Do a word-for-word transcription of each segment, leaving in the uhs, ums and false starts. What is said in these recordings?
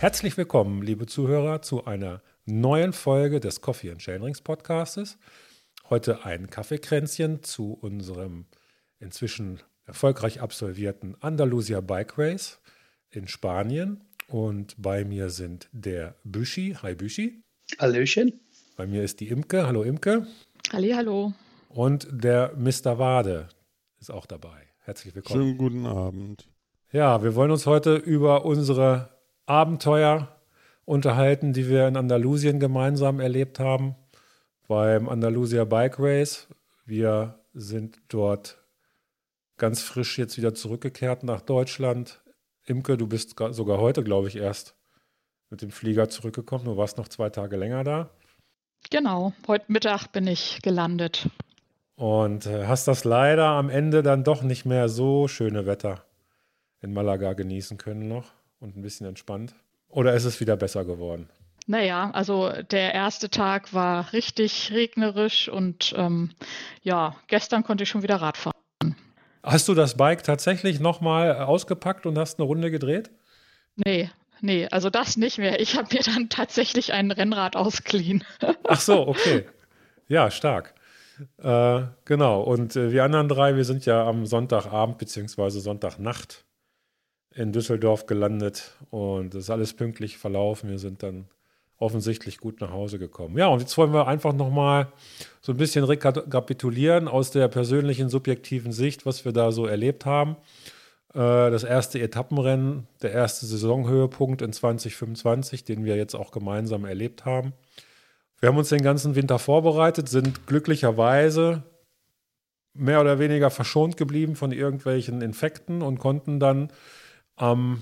Herzlich willkommen, liebe Zuhörer, zu einer neuen Folge des Coffee and Chainrings Podcastes. Heute ein Kaffeekränzchen zu unserem inzwischen erfolgreich absolvierten Andalusia Bike Race in Spanien. Und bei mir sind der Büschi. Hi Büschi. Hallöchen. Bei mir ist die Imke. Hallo Imke. Halli, hallo. Und der Mister Wade ist auch dabei. Herzlich willkommen. Schönen guten Abend. Ja, wir wollen uns heute über unsere Abenteuer unterhalten, die wir in Andalusien gemeinsam erlebt haben, beim Andalusia Bike Race. Wir sind dort ganz frisch jetzt wieder zurückgekehrt nach Deutschland. Imke, du bist sogar heute, glaube ich, erst mit dem Flieger zurückgekommen. Du warst noch zwei Tage länger da. Genau, heute Mittag bin ich gelandet. Und äh, hast das leider am Ende dann doch nicht mehr so schöne Wetter in Malaga genießen können noch und ein bisschen entspannt. Oder ist es wieder besser geworden? Naja, also der erste Tag war richtig regnerisch und ähm, ja, gestern konnte ich schon wieder Rad fahren. Hast du das Bike tatsächlich nochmal ausgepackt und hast eine Runde gedreht? Nee, nee, also das nicht mehr. Ich habe mir dann tatsächlich ein Rennrad ausgeliehen. Ach so, okay. Ja, stark. Äh, genau, und äh, wir anderen drei, wir sind ja am Sonntagabend bzw. Sonntagnacht in Düsseldorf gelandet und es ist alles pünktlich verlaufen. Wir sind dann offensichtlich gut nach Hause gekommen. Ja, und jetzt wollen wir einfach nochmal so ein bisschen rekapitulieren aus der persönlichen, subjektiven Sicht, was wir da so erlebt haben. Äh, das erste Etappenrennen, der erste Saisonhöhepunkt in zwanzig fünfundzwanzig, den wir jetzt auch gemeinsam erlebt haben. Wir haben uns den ganzen Winter vorbereitet, sind glücklicherweise mehr oder weniger verschont geblieben von irgendwelchen Infekten und konnten dann am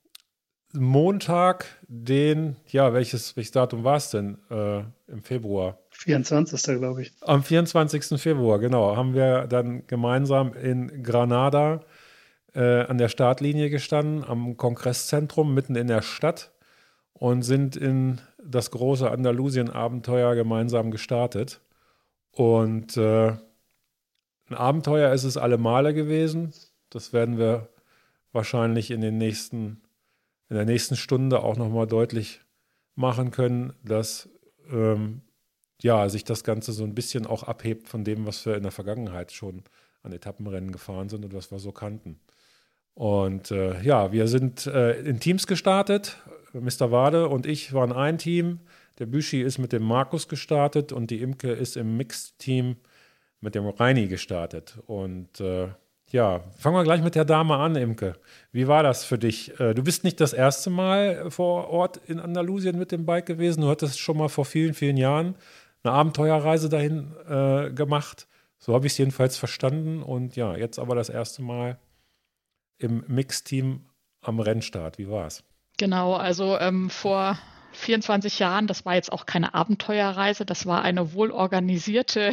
Montag, den, ja, welches, welches Datum war es denn äh, im Februar? vierundzwanzigsten glaube ich. Am vierundzwanzigsten Februar, genau, haben wir dann gemeinsam in Granada äh, an der Startlinie gestanden, am Kongresszentrum mitten in der Stadt und sind in das große Andalusien-Abenteuer gemeinsam gestartet. Und äh, ein Abenteuer ist es alle Male gewesen. Das werden wir wahrscheinlich in den nächsten, in der nächsten Stunde auch nochmal deutlich machen können, dass ähm, ja, sich das Ganze so ein bisschen auch abhebt von dem, was wir in der Vergangenheit schon an Etappenrennen gefahren sind und was wir so kannten. Und äh, ja, wir sind äh, in Teams gestartet. Mister Wade und ich waren ein Team. Der Büschi ist mit dem Markus gestartet und die Imke ist im Mixed-Team mit dem Reini gestartet. Und äh, ja, fangen wir gleich mit der Dame an, Imke. Wie war das für dich? Äh, du bist nicht das erste Mal vor Ort in Andalusien mit dem Bike gewesen. Du hattest schon mal vor vielen, vielen Jahren eine Abenteuerreise dahin äh, gemacht. So habe ich es jedenfalls verstanden. Und ja, jetzt aber das erste Mal im Mixteam am Rennstart. Wie war es? Genau, also ähm, vor vierundzwanzig Jahren, das war jetzt auch keine Abenteuerreise, das war eine wohlorganisierte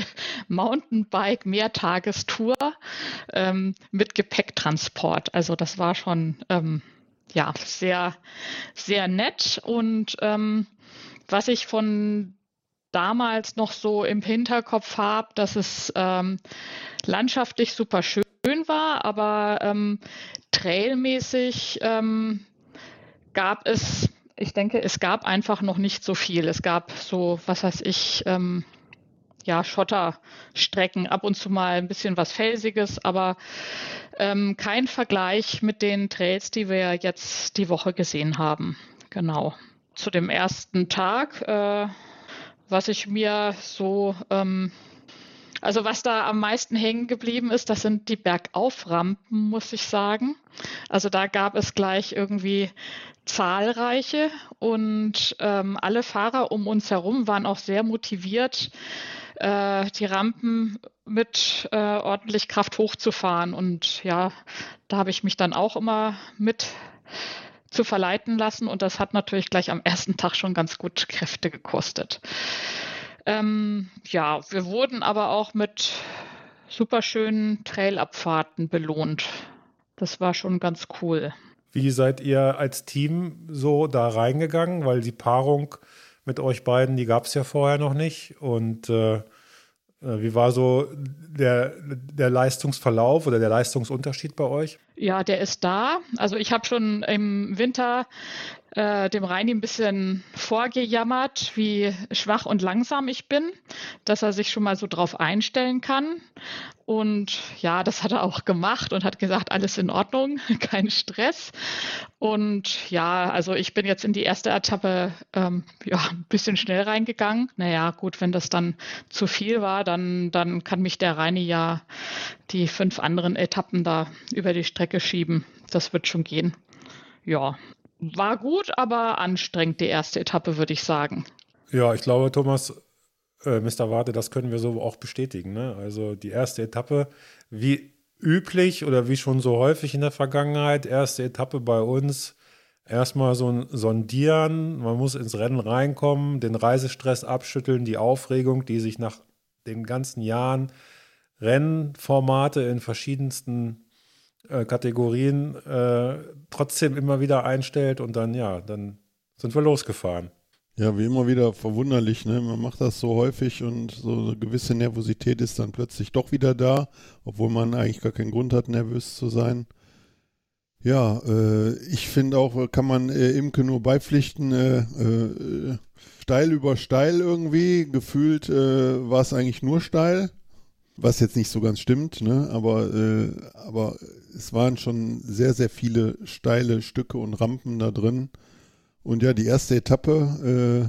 Mountainbike-Mehrtagestour ähm, mit Gepäcktransport. Also das war schon ähm, ja, sehr, sehr nett. Und ähm, was ich von damals noch so im Hinterkopf habe, dass es ähm, landschaftlich super schön war, aber ähm, trailmäßig ähm, gab es, ich denke, es gab einfach noch nicht so viel. Es gab so, was weiß ich, ähm, ja, Schotterstrecken, ab und zu mal ein bisschen was Felsiges, aber ähm, kein Vergleich mit den Trails, die wir jetzt die Woche gesehen haben. Genau. Zu dem ersten Tag, äh, was ich mir so, ähm, also was da am meisten hängen geblieben ist, das sind die Bergauframpen, muss ich sagen. Also da gab es gleich irgendwie zahlreiche und ähm, alle Fahrer um uns herum waren auch sehr motiviert, äh, die Rampen mit äh, ordentlich Kraft hochzufahren. Und ja, da habe ich mich dann auch immer mit zu verleiten lassen und das hat natürlich gleich am ersten Tag schon ganz gut Kräfte gekostet. Ähm, ja, wir wurden aber auch mit superschönen Trailabfahrten belohnt. Das war schon ganz cool. Wie seid ihr als Team so da reingegangen? Weil die Paarung mit euch beiden, die gab es ja vorher noch nicht. Und äh, Wie war so der, der Leistungsverlauf oder der Leistungsunterschied bei euch? Ja, der ist da. Also ich habe schon im Winter äh, dem Reini ein bisschen vorgejammert, wie schwach und langsam ich bin, dass er sich schon mal so drauf einstellen kann. Und ja, das hat er auch gemacht und hat gesagt, alles in Ordnung, kein Stress. Und ja, also ich bin jetzt in die erste Etappe ähm, ja, ein bisschen schnell reingegangen. Naja, gut, wenn das dann zu viel war, dann, dann kann mich der Reini ja die fünf anderen Etappen da über die Strecke schieben. Das wird schon gehen. Ja, war gut, aber anstrengend, die erste Etappe, würde ich sagen. Ja, ich glaube, Thomas, äh, Mister Warte, das können wir so auch bestätigen. Ne? Also die erste Etappe, wie üblich oder wie schon so häufig in der Vergangenheit, erste Etappe bei uns, erstmal so ein Sondieren, man muss ins Rennen reinkommen, den Reisestress abschütteln, die Aufregung, die sich nach den ganzen Jahren Rennformate in verschiedensten äh, Kategorien äh, trotzdem immer wieder einstellt und dann, ja, dann sind wir losgefahren. Ja, wie immer wieder verwunderlich, ne? Man macht das so häufig und so eine gewisse Nervosität ist dann plötzlich doch wieder da, obwohl man eigentlich gar keinen Grund hat, nervös zu sein. Ja, äh, ich finde auch, kann man äh, Imke nur beipflichten, äh, äh, steil über steil irgendwie, gefühlt äh, war es eigentlich nur steil. Was jetzt nicht so ganz stimmt, ne? aber, äh, aber es waren schon sehr, sehr viele steile Stücke und Rampen da drin. Und ja, die erste Etappe,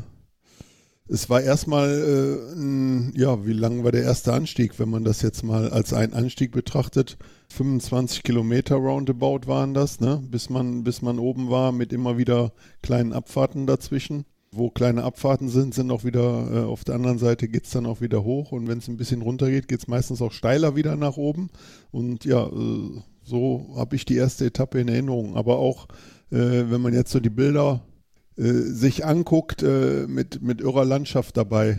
äh, es war erstmal, äh, n, ja, wie lang war der erste Anstieg, wenn man das jetzt mal als einen Anstieg betrachtet? fünfundzwanzig Kilometer roundabout waren das, ne? bis man, bis man oben war mit immer wieder kleinen Abfahrten dazwischen. Wo kleine Abfahrten sind, sind auch wieder, äh, auf der anderen Seite geht es dann auch wieder hoch und wenn es ein bisschen runter geht, geht es meistens auch steiler wieder nach oben und ja, äh, so habe ich die erste Etappe in Erinnerung, aber auch, äh, wenn man jetzt so die Bilder äh, sich anguckt, äh, mit, mit irrer Landschaft dabei,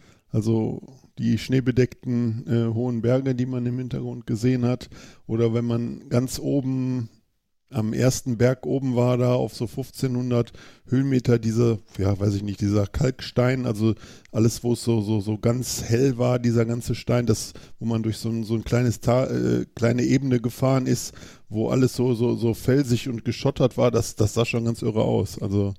also die schneebedeckten äh, hohen Berge, die man im Hintergrund gesehen hat oder wenn man ganz oben am ersten Berg oben war, da auf so fünfzehnhundert Höhenmeter, diese, ja, weiß ich nicht, dieser Kalkstein, also alles, wo es so, so, so ganz hell war, dieser ganze Stein, das, wo man durch so ein, so ein kleines Tal, äh, kleine Ebene gefahren ist, wo alles so, so, so felsig und geschottert war, das, das sah schon ganz irre aus. Also,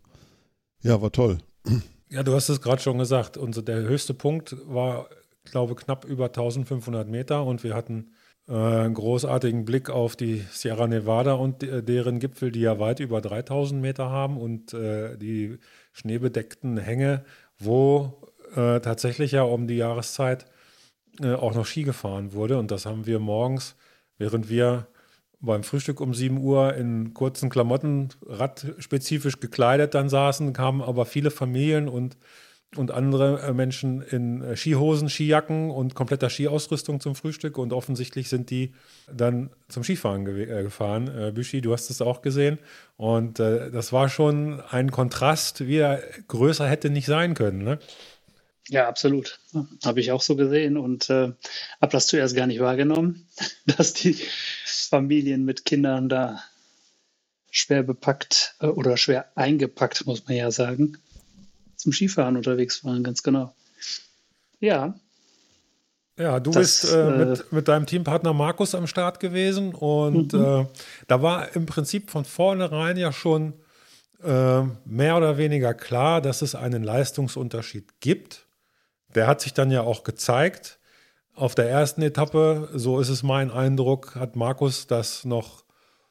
ja, war toll. Ja, du hast es gerade schon gesagt, unser, der höchste Punkt war, glaube ich, knapp über eintausendfünfhundert Meter und wir hatten einen großartigen Blick auf die Sierra Nevada und deren Gipfel, die ja weit über dreitausend Meter haben und äh, die schneebedeckten Hänge, wo äh, tatsächlich ja um die Jahreszeit äh, auch noch Ski gefahren wurde. Und das haben wir morgens, während wir beim Frühstück um sieben Uhr in kurzen Klamotten, radspezifisch gekleidet dann saßen, kamen aber viele Familien und und andere Menschen in Skihosen, Skijacken und kompletter Skiausrüstung zum Frühstück und offensichtlich sind die dann zum Skifahren ge- äh, gefahren. Äh, Büschi, du hast es auch gesehen und äh, das war schon ein Kontrast, wie er größer hätte nicht sein können, ne? Ja, absolut. Habe ich auch so gesehen und äh, habe das zuerst gar nicht wahrgenommen, dass die Familien mit Kindern da schwer bepackt äh, oder schwer eingepackt, muss man ja sagen, zum Skifahren unterwegs waren, ganz genau. Ja. Ja, du das, bist äh, äh, mit, mit deinem Teampartner Markus am Start gewesen und Mhm. äh, da war im Prinzip von vornherein ja schon äh, mehr oder weniger klar, dass es einen Leistungsunterschied gibt. Der hat sich dann ja auch gezeigt. Auf der ersten Etappe, so ist es mein Eindruck, hat Markus das noch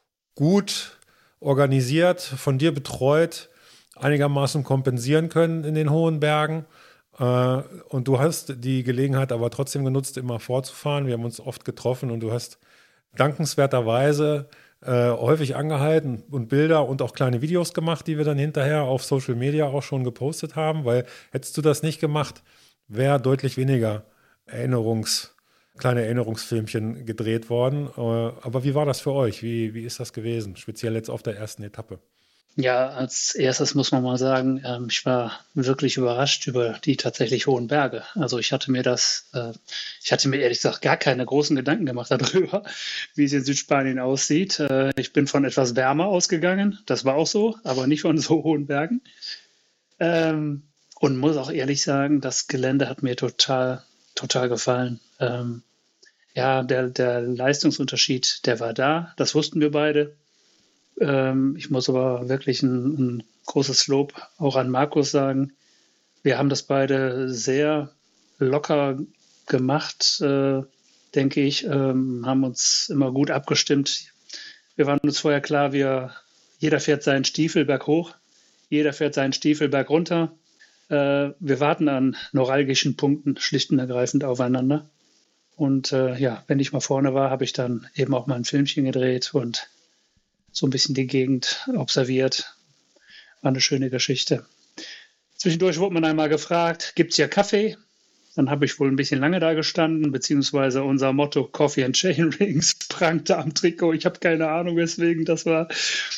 gut organisiert, von dir betreut, einigermaßen kompensieren können in den hohen Bergen. Äh, und du hast die Gelegenheit aber trotzdem genutzt, immer vorzufahren. Wir haben uns oft getroffen und du hast dankenswerterweise äh, häufig angehalten und Bilder und auch kleine Videos gemacht, die wir dann hinterher auf Social Media auch schon gepostet haben, weil hättest du das nicht gemacht, wäre deutlich weniger Erinnerungs, kleine Erinnerungsfilmchen gedreht worden. Äh, aber wie war das für euch? Wie, wie ist das gewesen, speziell jetzt auf der ersten Etappe? Ja, als erstes muss man mal sagen, ähm, ich war wirklich überrascht über die tatsächlich hohen Berge. Also ich hatte mir das, äh, ich hatte mir ehrlich gesagt gar keine großen Gedanken gemacht darüber, wie es in Südspanien aussieht. Äh, ich bin von etwas wärmer ausgegangen, das war auch so, aber nicht von so hohen Bergen. Ähm, und muss auch ehrlich sagen, das Gelände hat mir total, total gefallen. Ähm, ja, der, der Leistungsunterschied, der war da, das wussten wir beide. Ähm, ich muss aber wirklich ein, ein großes Lob auch an Markus sagen. Wir haben das beide sehr locker gemacht, äh, denke ich, ähm, haben uns immer gut abgestimmt. Wir waren uns vorher klar, wir, jeder fährt seinen Stiefel berghoch, jeder fährt seinen Stiefel bergunter. Äh, wir warten an neuralgischen Punkten schlicht und ergreifend aufeinander. Und äh, ja, wenn ich mal vorne war, habe ich dann eben auch mal ein Filmchen gedreht und so ein bisschen die Gegend observiert. War eine schöne Geschichte. Zwischendurch wurde man einmal gefragt, gibt es hier Kaffee? Dann habe ich wohl ein bisschen lange da gestanden, beziehungsweise unser Motto Coffee and Chain Rings prangte am Trikot. Ich habe keine Ahnung, weswegen das war.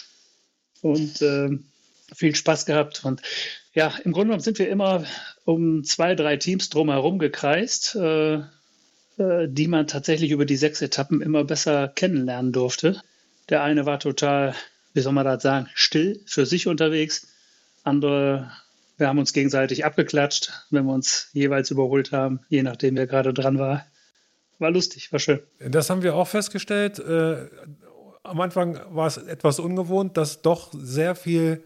Und äh, viel Spaß gehabt. Und ja, im Grunde genommen sind wir immer um zwei, drei Teams drumherum gekreist, äh, äh, die man tatsächlich über die sechs Etappen immer besser kennenlernen durfte. Der eine war total, wie soll man das sagen, still für sich unterwegs. Andere, wir haben uns gegenseitig abgeklatscht, wenn wir uns jeweils überholt haben, je nachdem, wer gerade dran war. War lustig, war schön. Das haben wir auch festgestellt. Äh, am Anfang war es etwas ungewohnt, dass doch sehr viel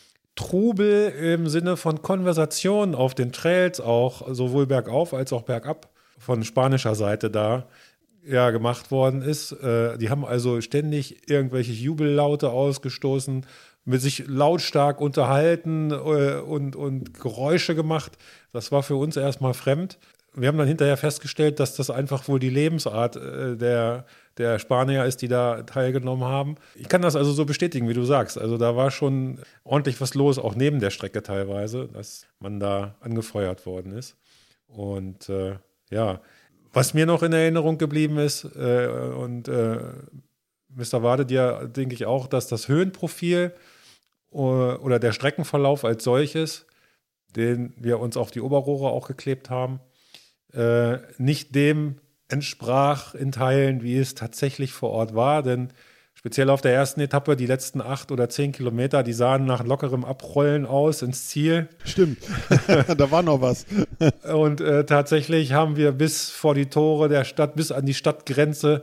Trubel im Sinne von Konversation auf den Trails auch sowohl bergauf als auch bergab von spanischer Seite da ja, gemacht worden ist. Äh, die haben also ständig irgendwelche Jubellaute ausgestoßen, mit sich lautstark unterhalten äh, und, und Geräusche gemacht. Das war für uns erstmal fremd. Wir haben dann hinterher festgestellt, dass das einfach wohl die Lebensart äh, der, der Spanier ist, die da teilgenommen haben. Ich kann das also so bestätigen, wie du sagst. Also da war schon ordentlich was los, auch neben der Strecke teilweise, dass man da angefeuert worden ist. Und äh, ja, was mir noch in Erinnerung geblieben ist, äh, und äh, Mister Wade, dir denke ich auch, dass das Höhenprofil oder, oder der Streckenverlauf als solches, den wir uns auf die Oberrohre auch geklebt haben, äh, nicht dem entsprach in Teilen, wie es tatsächlich vor Ort war. Denn speziell auf der ersten Etappe, die letzten acht oder zehn Kilometer, die sahen nach lockerem Abrollen aus ins Ziel. Stimmt, da war noch was. Und äh, tatsächlich haben wir bis vor die Tore der Stadt, bis an die Stadtgrenze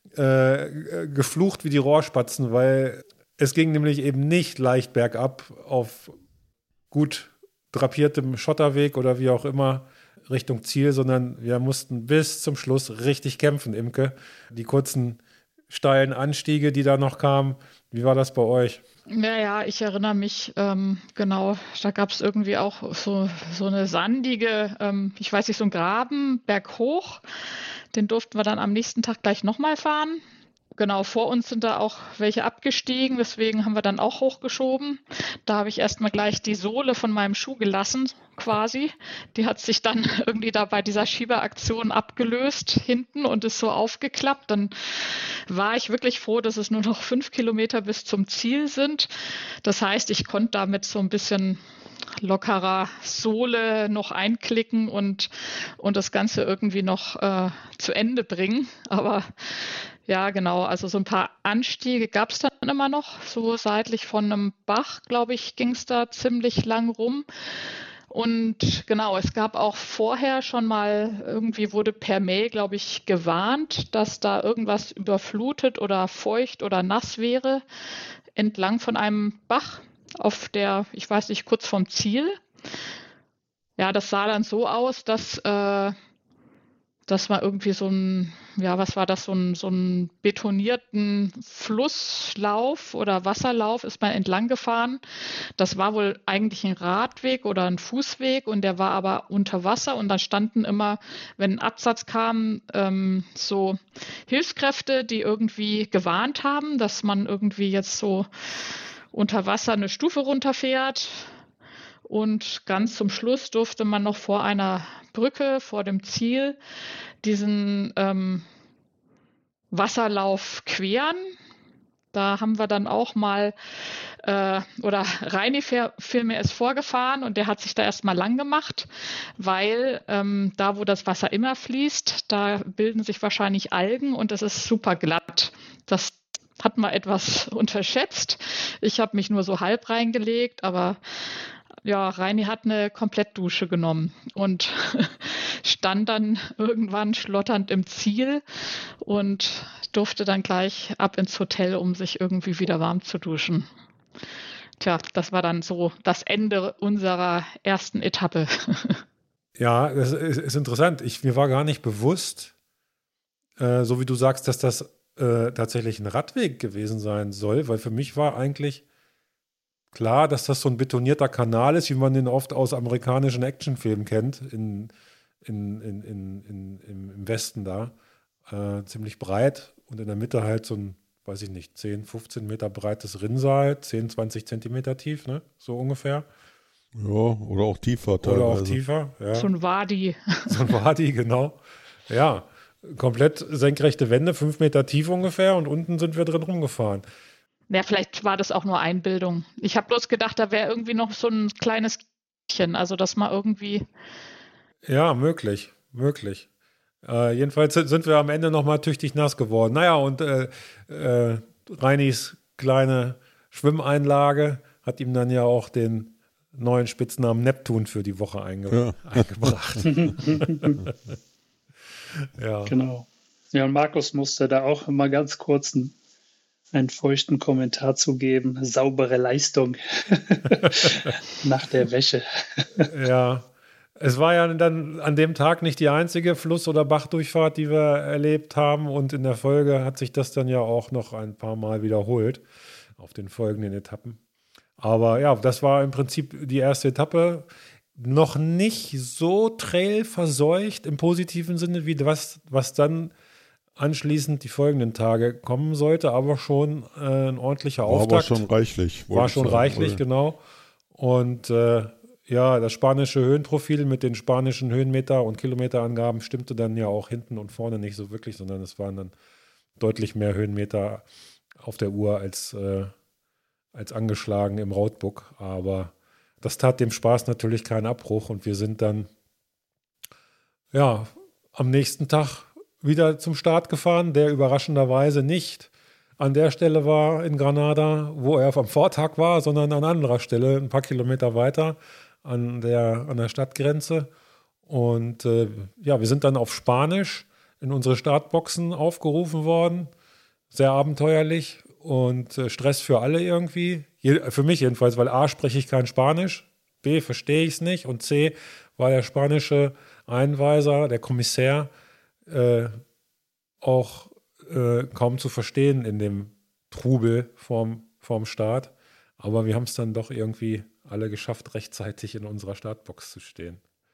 äh, geflucht wie die Rohrspatzen, weil es ging nämlich eben nicht leicht bergab auf gut drapiertem Schotterweg oder wie auch immer Richtung Ziel, sondern wir mussten bis zum Schluss richtig kämpfen, Imke. Die kurzen steilen Anstiege, die da noch kamen. Wie war das bei euch? Ja, ja, ich erinnere mich, ähm, genau, da gab es irgendwie auch so, so eine sandige, ähm, ich weiß nicht, so ein Graben berghoch. Den durften wir dann am nächsten Tag gleich nochmal fahren. Genau, vor uns sind da auch welche abgestiegen, deswegen haben wir dann auch hochgeschoben. Da habe ich erstmal gleich die Sohle von meinem Schuh gelassen, quasi. Die hat sich dann irgendwie da bei dieser Schieberaktion abgelöst hinten und ist so aufgeklappt. Dann war ich wirklich froh, dass es nur noch fünf Kilometer bis zum Ziel sind. Das heißt, ich konnte damit so ein bisschen lockerer Sohle noch einklicken und, und das Ganze irgendwie noch äh, zu Ende bringen. Aber ja, genau, also so ein paar Anstiege gab es dann immer noch. So seitlich von einem Bach, glaube ich, ging es da ziemlich lang rum. Und genau, es gab auch vorher schon mal, irgendwie wurde per Mail, glaube ich, gewarnt, dass da irgendwas überflutet oder feucht oder nass wäre, entlang von einem Bach auf der, ich weiß nicht, kurz vorm Ziel. Ja, das sah dann so aus, dass äh, das war irgendwie so ein, ja, was war das, so ein, so ein betonierten Flusslauf oder Wasserlauf ist man entlang gefahren. Das war wohl eigentlich ein Radweg oder ein Fußweg und der war aber unter Wasser und da standen immer, wenn ein Absatz kam, ähm, so Hilfskräfte, die irgendwie gewarnt haben, dass man irgendwie jetzt so unter Wasser eine Stufe runterfährt. Und ganz zum Schluss durfte man noch vor einer Brücke, vor dem Ziel, diesen ähm, Wasserlauf queren. Da haben wir dann auch mal, äh, oder Reini vielmehr ist vorgefahren und der hat sich da erstmal lang gemacht, weil ähm, da, wo das Wasser immer fließt, da bilden sich wahrscheinlich Algen und es ist super glatt. Das hat man etwas unterschätzt. Ich habe mich nur so halb reingelegt, aber ja, Reini hat eine Komplettdusche genommen und stand dann irgendwann schlotternd im Ziel und durfte dann gleich ab ins Hotel, um sich irgendwie wieder warm zu duschen. Tja, das war dann so das Ende unserer ersten Etappe. Ja, das ist, ist interessant. Ich, mir war gar nicht bewusst, äh, so wie du sagst, dass das äh, tatsächlich ein Radweg gewesen sein soll, weil für mich war eigentlich klar, dass das so ein betonierter Kanal ist, wie man den oft aus amerikanischen Actionfilmen kennt, in, in, in, in, in, im, im Westen da. Äh, ziemlich breit und in der Mitte halt so ein, weiß ich nicht, zehn, fünfzehn Meter breites Rinnsal, zehn, zwanzig Zentimeter tief, ne? So ungefähr. Ja, oder auch tiefer teilweise. Oder auch tiefer, ja. So ein Wadi. So ein Wadi, genau. Ja, komplett senkrechte Wände, fünf Meter tief ungefähr und unten sind wir drin rumgefahren. Ja, vielleicht war das auch nur Einbildung. Ich habe bloß gedacht, da wäre irgendwie noch so ein kleines Gärtchen, also dass mal irgendwie... Ja, möglich, möglich. Äh, jedenfalls sind wir am Ende nochmal tüchtig nass geworden. Naja, und äh, äh, Reinis kleine Schwimmeinlage hat ihm dann ja auch den neuen Spitznamen Neptun für die Woche einge- Ja. eingebracht. Ja. Genau. Ja, und Markus musste da auch mal ganz kurz einen, einen feuchten Kommentar zu geben. Saubere Leistung nach der Wäsche. Ja, es war ja dann an dem Tag nicht die einzige Fluss- oder Bachdurchfahrt, die wir erlebt haben, und in der Folge hat sich das dann ja auch noch ein paar Mal wiederholt auf den folgenden Etappen. Aber ja, das war im Prinzip die erste Etappe. Noch nicht so trailverseucht im positiven Sinne, wie was, was dann anschließend die folgenden Tage kommen sollte, aber schon äh, ein ordentlicher War Auftakt. aber schon reichlich. War schon sagen, reichlich, weil- genau. Und äh, ja, das spanische Höhenprofil mit den spanischen Höhenmeter- und Kilometerangaben stimmte dann ja auch hinten und vorne nicht so wirklich, sondern es waren dann deutlich mehr Höhenmeter auf der Uhr als, äh, als angeschlagen im Roadbook. Aber das tat dem Spaß natürlich keinen Abbruch und wir sind dann ja am nächsten Tag wieder zum Start gefahren, der überraschenderweise nicht an der Stelle war in Granada, wo er am Vortag war, sondern an anderer Stelle, ein paar Kilometer weiter an der, an der Stadtgrenze. Und äh, ja, wir sind dann auf Spanisch in unsere Startboxen aufgerufen worden. Sehr abenteuerlich und äh, Stress für alle irgendwie. Je, für mich jedenfalls, weil A, spreche ich kein Spanisch, B, verstehe ich es nicht und C, war der spanische Einweiser, der Kommissär, äh, auch äh, kaum zu verstehen in dem Trubel vorm, vorm Start. Aber wir haben es dann doch irgendwie alle geschafft, rechtzeitig in unserer Startbox zu stehen.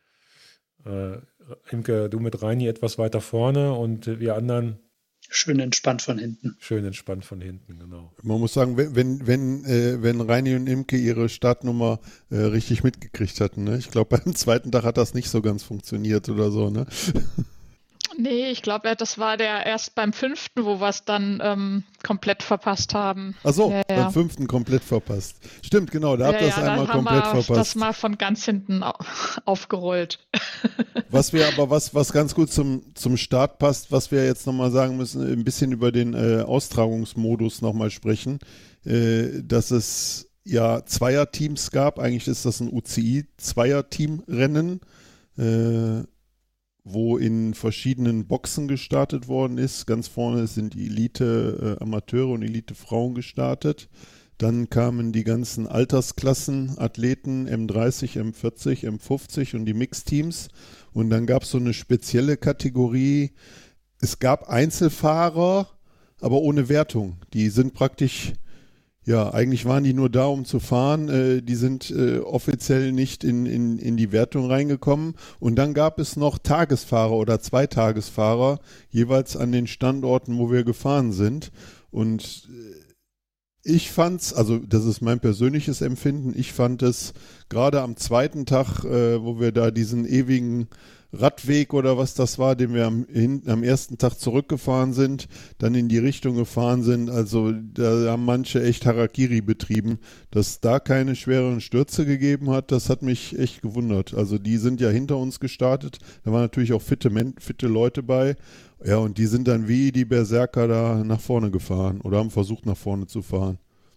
Äh, Imke, du mit Reini etwas weiter vorne und wir anderen Schön entspannt von hinten. schön entspannt von hinten, genau. Man muss sagen, wenn, wenn, wenn, äh, wenn Reini und Imke ihre Startnummer äh, richtig mitgekriegt hatten, ne? Ich glaube, beim zweiten Tag hat das nicht so ganz funktioniert oder so, ne? Nee, ich glaube, das war der erst beim fünften, wo wir es dann ähm, komplett verpasst haben. Ach so, Ja, ja. beim fünften komplett verpasst. Stimmt, genau, da habt ihr ja, das ja, einmal dann haben komplett wir verpasst. das mal von ganz hinten au- aufgerollt. Was wir aber, was, was ganz gut zum, zum Start passt, was wir jetzt nochmal sagen müssen, ein bisschen über den äh, Austragungsmodus nochmal sprechen, äh, dass es ja Zweierteams gab, eigentlich ist das ein U C I-Zweierteam-Rennen, äh, wo in verschiedenen Boxen gestartet worden ist. Ganz vorne sind die Elite-Amateure und Elite-Frauen gestartet. Dann kamen die ganzen Altersklassen, Athleten, M dreißig, M vierzig, M fünfzig und die Mixteams. Und dann gab es so eine spezielle Kategorie. Es gab Einzelfahrer, aber ohne Wertung. Die sind praktisch, ja, eigentlich waren die nur da, um zu fahren. Äh, die sind äh, offiziell nicht in, in, in die Wertung reingekommen. Und dann gab es noch Tagesfahrer oder Zweitagesfahrer, jeweils an den Standorten, wo wir gefahren sind. Und äh, ich fand's, also das ist mein persönliches Empfinden, ich fand es gerade am zweiten Tag, äh, wo wir da diesen ewigen Radweg oder was das war, den wir am, hin, am ersten Tag zurückgefahren sind, dann in die Richtung gefahren sind, also da haben manche echt Harakiri betrieben, dass da keine schweren Stürze gegeben hat, das hat mich echt gewundert. Also die sind ja hinter uns gestartet, da waren natürlich auch fitte, fitte Leute bei. Ja, und die sind dann wie die Berserker da nach vorne gefahren oder haben versucht, nach vorne zu fahren.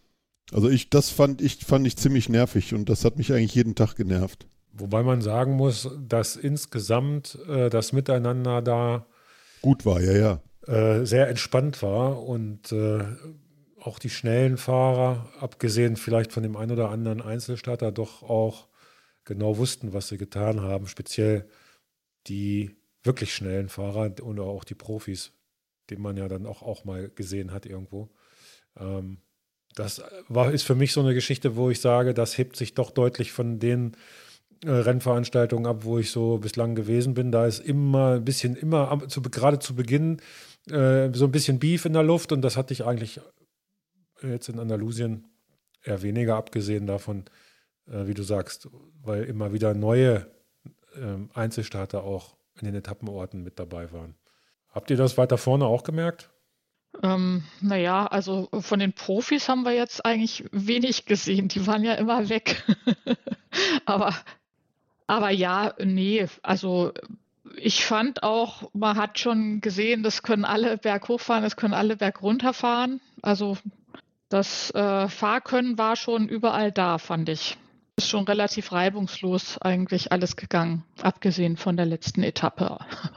Also ich, das fand ich, fand ich ziemlich nervig und das hat mich eigentlich jeden Tag genervt. Wobei man sagen muss, dass insgesamt äh, das Miteinander da gut war, ja, ja. Äh, sehr entspannt war und äh, auch die schnellen Fahrer, abgesehen vielleicht von dem einen oder anderen Einzelstarter, doch auch genau wussten, was sie getan haben. Speziell die wirklich schnellen Fahrer oder auch die Profis, die man ja dann auch, auch mal gesehen hat irgendwo. Ähm, das war, ist für mich so eine Geschichte, wo ich sage, das hebt sich doch deutlich von den äh, Rennveranstaltungen ab, wo ich so bislang gewesen bin. Da ist immer ein bisschen, immer zu, gerade zu Beginn äh, so ein bisschen Beef in der Luft und das hatte ich eigentlich jetzt in Andalusien eher weniger, abgesehen davon, äh, wie du sagst, weil immer wieder neue äh, Einzelstarter auch in den Etappenorten mit dabei waren. Habt ihr das weiter vorne auch gemerkt? Ähm, naja, also von den Profis haben wir jetzt eigentlich wenig gesehen. Die waren ja immer weg. aber, aber ja, nee, also ich fand auch, man hat schon gesehen, das können alle berghoch fahren, das können alle bergunter fahren. Also das äh, Fahrkönnen war schon überall da, fand ich. Ist schon relativ reibungslos eigentlich alles gegangen, abgesehen von der letzten Etappe.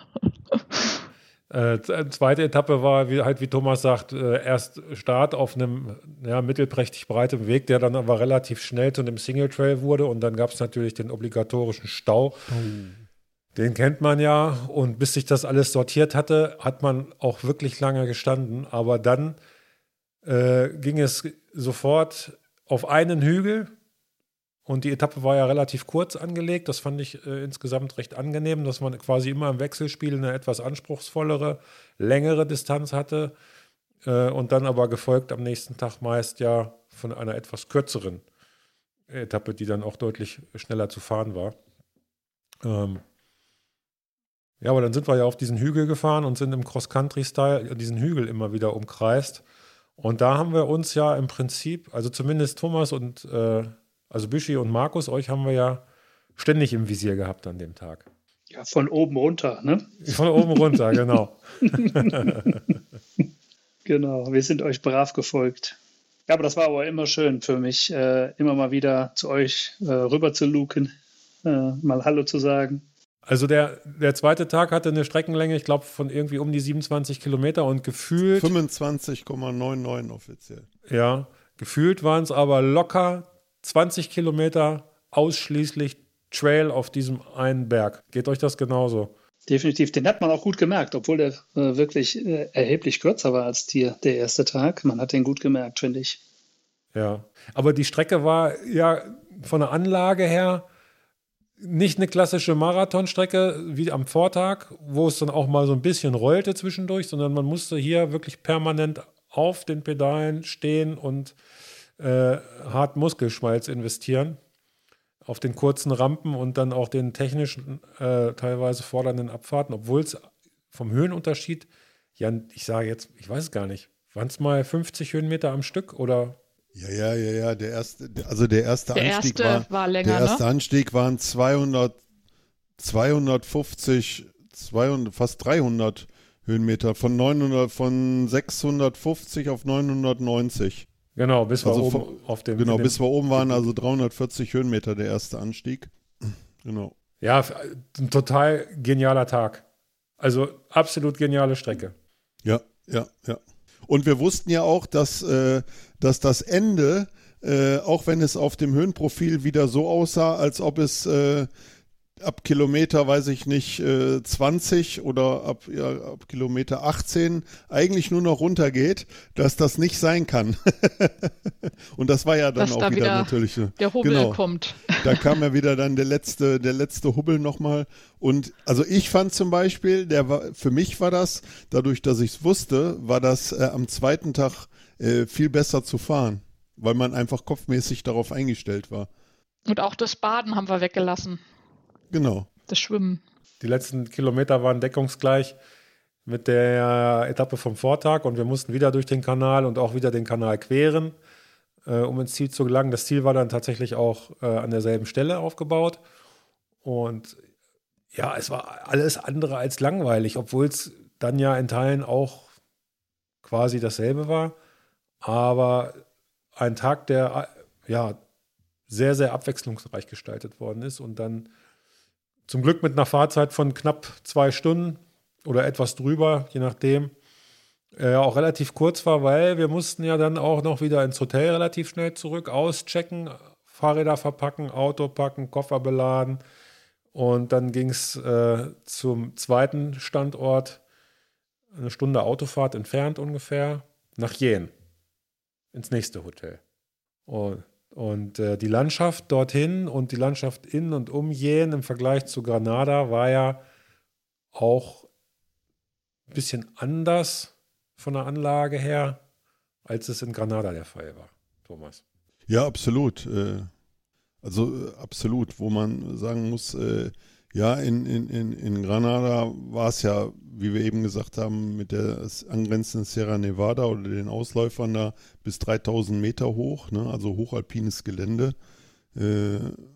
Äh, zweite Etappe war, wie, halt wie Thomas sagt, äh, erst Start auf einem ja, mittelprächtig breitem Weg, der dann aber relativ schnell zu einem Single Trail wurde und dann gab es natürlich den obligatorischen Stau. Oh. Den kennt man ja und bis sich das alles sortiert hatte, hat man auch wirklich lange gestanden, aber dann äh, ging es sofort auf einen Hügel. Und die Etappe war ja relativ kurz angelegt. Das fand ich äh, insgesamt recht angenehm, dass man quasi immer im Wechselspiel eine etwas anspruchsvollere, längere Distanz hatte. Äh, und dann aber gefolgt am nächsten Tag meist ja von einer etwas kürzeren Etappe, die dann auch deutlich schneller zu fahren war. Ähm ja, aber dann sind wir ja auf diesen Hügel gefahren und sind im Cross-Country-Style diesen Hügel immer wieder umkreist. Und da haben wir uns ja im Prinzip, also zumindest Thomas und äh, Also Büschi und Markus, euch haben wir ja ständig im Visier gehabt an dem Tag. Ja, von oben runter, ne? Von oben runter, genau. Genau, wir sind euch brav gefolgt. Ja, aber das war aber immer schön für mich, äh, immer mal wieder zu euch äh, rüber zu luken, äh, mal Hallo zu sagen. Also der, der zweite Tag hatte eine Streckenlänge, ich glaube, von irgendwie um die siebenundzwanzig Kilometer und gefühlt... fünfundzwanzig Komma neunundneunzig offiziell. Ja, gefühlt waren es aber locker zwanzig Kilometer ausschließlich Trail auf diesem einen Berg. Geht euch das genauso? Definitiv. Den hat man auch gut gemerkt, obwohl der äh, wirklich äh, erheblich kürzer war als die, der erste Tag. Man hat den gut gemerkt, finde ich. Ja, aber die Strecke war ja von der Anlage her nicht eine klassische Marathonstrecke wie am Vortag, wo es dann auch mal so ein bisschen rollte zwischendurch, sondern man musste hier wirklich permanent auf den Pedalen stehen und Äh, hart Muskelschmalz investieren auf den kurzen Rampen und dann auch den technischen, äh, teilweise fordernden Abfahrten, obwohl es vom Höhenunterschied, ja, ich sage jetzt, ich weiß es gar nicht, waren es mal fünfzig Höhenmeter am Stück oder? Ja, ja, ja, ja, der erste, also der erste der Anstieg erste war, war länger, der erste ne? Anstieg waren zweihundert, zweihundertfünfzig, zweihundert, fast dreihundert Höhenmeter, von neunhundert, von sechshundertfünfzig auf neunhundertneunzig. Genau, bis wir also oben von, auf dem. Genau, dem, bis wir oben waren, also dreihundertvierzig Höhenmeter der erste Anstieg. Genau. Ja, ein total genialer Tag. Also absolut geniale Strecke. Ja, ja, ja. Und wir wussten ja auch, dass, äh, dass das Ende, äh, auch wenn es auf dem Höhenprofil wieder so aussah, als ob es äh, ab Kilometer, weiß ich nicht, äh, zwanzig oder ab, ja, ab Kilometer achtzehn eigentlich nur noch runtergeht, dass das nicht sein kann. Und das war ja dann dass auch da wieder, wieder natürlich. Der Hubbel genau, kommt. Da kam ja wieder dann der letzte, der letzte Hubbel nochmal. Und also ich fand zum Beispiel, der war, für mich war das, dadurch, dass ich es wusste, war das äh, am zweiten Tag äh, viel besser zu fahren, weil man einfach kopfmäßig darauf eingestellt war. Und auch das Baden haben wir weggelassen. Genau. Das Schwimmen. Die letzten Kilometer waren deckungsgleich mit der Etappe vom Vortag und wir mussten wieder durch den Kanal und auch wieder den Kanal queren, äh, um ins Ziel zu gelangen. Das Ziel war dann tatsächlich auch äh, an derselben Stelle aufgebaut und ja, es war alles andere als langweilig, obwohl es dann ja in Teilen auch quasi dasselbe war, aber ein Tag, der ja sehr, sehr abwechslungsreich gestaltet worden ist und dann zum Glück mit einer Fahrzeit von knapp zwei Stunden oder etwas drüber, je nachdem, äh, auch relativ kurz war, weil wir mussten ja dann auch noch wieder ins Hotel relativ schnell zurück, auschecken, Fahrräder verpacken, Auto packen, Koffer beladen und dann ging es äh, zum zweiten Standort, eine Stunde Autofahrt entfernt ungefähr, nach Jaén, ins nächste Hotel. Und, und äh, die Landschaft dorthin und die Landschaft in und um Jaén im Vergleich zu Granada war ja auch ein bisschen anders von der Anlage her, als es in Granada der Fall war, Thomas. Ja, absolut. Äh, also äh, absolut, wo man sagen muss, äh, ja, in, in, in, in Granada war es ja, wie wir eben gesagt haben, mit der angrenzenden Sierra Nevada oder den Ausläufern da bis dreitausend Meter hoch, ne? Also hochalpines Gelände, äh,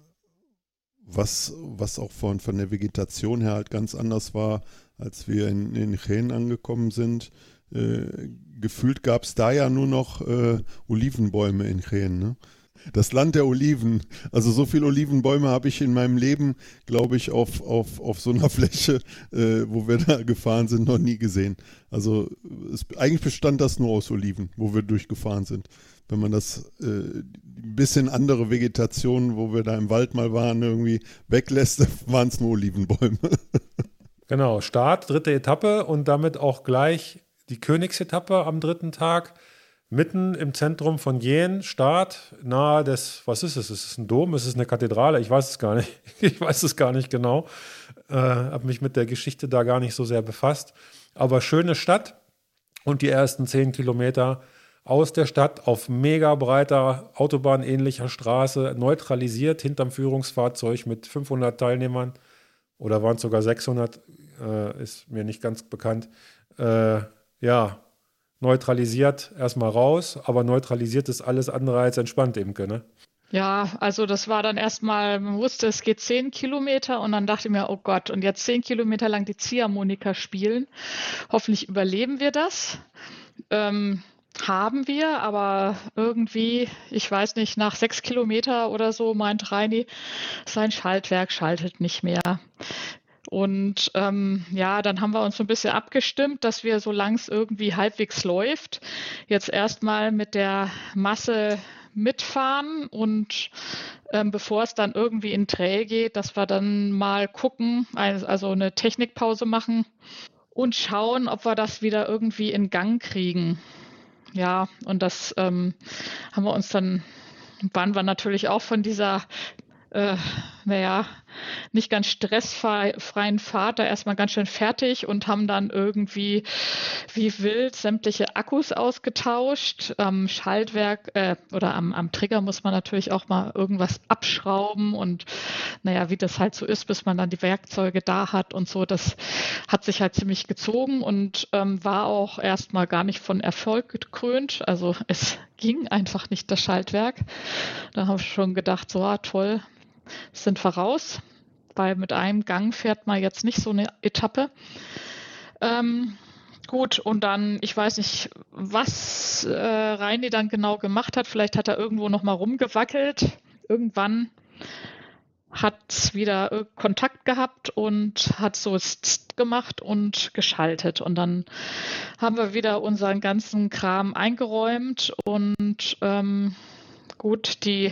was, was auch von, von der Vegetation her halt ganz anders war, als wir in, in Jaén angekommen sind. Äh, gefühlt gab es da ja nur noch äh, Olivenbäume in Jaén, ne? Das Land der Oliven. Also so viele Olivenbäume habe ich in meinem Leben, glaube ich, auf, auf, auf so einer Fläche, äh, wo wir da gefahren sind, noch nie gesehen. Also es, eigentlich bestand das nur aus Oliven, wo wir durchgefahren sind. Wenn man das äh, ein bisschen andere Vegetation, wo wir da im Wald mal waren, irgendwie weglässt, waren es nur Olivenbäume. Genau, Start, dritte Etappe und damit auch gleich die Königsetappe am dritten Tag. Mitten im Zentrum von Jaén, Start, nahe des, was ist es? Ist es ein Dom? Ist es eine Kathedrale? Ich weiß es gar nicht. Ich weiß es gar nicht genau. Äh, habe mich mit der Geschichte da gar nicht so sehr befasst. Aber schöne Stadt und die ersten zehn Kilometer aus der Stadt auf mega breiter, autobahnähnlicher Straße, neutralisiert hinterm Führungsfahrzeug mit fünfhundert Teilnehmern oder waren es sogar sechshundert, äh, ist mir nicht ganz bekannt. Äh, ja, neutralisiert erstmal raus, aber neutralisiert ist alles andere als entspannt, Imke, ne? Ja, also das war dann erstmal, man wusste, es geht zehn Kilometer und dann dachte ich mir, oh Gott, und jetzt zehn Kilometer lang die Ziehharmonika spielen. Hoffentlich überleben wir das. Ähm, haben wir, aber irgendwie, ich weiß nicht, nach sechs Kilometer oder so meint Reini, sein Schaltwerk schaltet nicht mehr. Und ähm, ja, dann haben wir uns so ein bisschen abgestimmt, dass wir, solange es irgendwie halbwegs läuft, jetzt erstmal mit der Masse mitfahren und ähm, bevor es dann irgendwie in Trail geht, dass wir dann mal gucken, also eine Technikpause machen und schauen, ob wir das wieder irgendwie in Gang kriegen. Ja, und das ähm, haben wir uns dann, waren wir natürlich auch von dieser Äh, naja, nicht ganz stressfreien Fahrt da erstmal ganz schön fertig und haben dann irgendwie wie wild sämtliche Akkus ausgetauscht. Am Schaltwerk äh, oder am, am Trigger muss man natürlich auch mal irgendwas abschrauben und naja, wie das halt so ist, bis man dann die Werkzeuge da hat und so, das hat sich halt ziemlich gezogen und ähm, war auch erstmal gar nicht von Erfolg gekrönt. Also es ging einfach nicht, das Schaltwerk. Da habe ich schon gedacht, so ah, toll, sind wir raus, weil mit einem Gang fährt man jetzt nicht so eine Etappe. Ähm, gut, und dann, ich weiß nicht, was äh, Reini dann genau gemacht hat. Vielleicht hat er irgendwo noch mal rumgewackelt. Irgendwann hat es wieder Kontakt gehabt und hat so gemacht und geschaltet. Und dann haben wir wieder unseren ganzen Kram eingeräumt und ähm, gut, die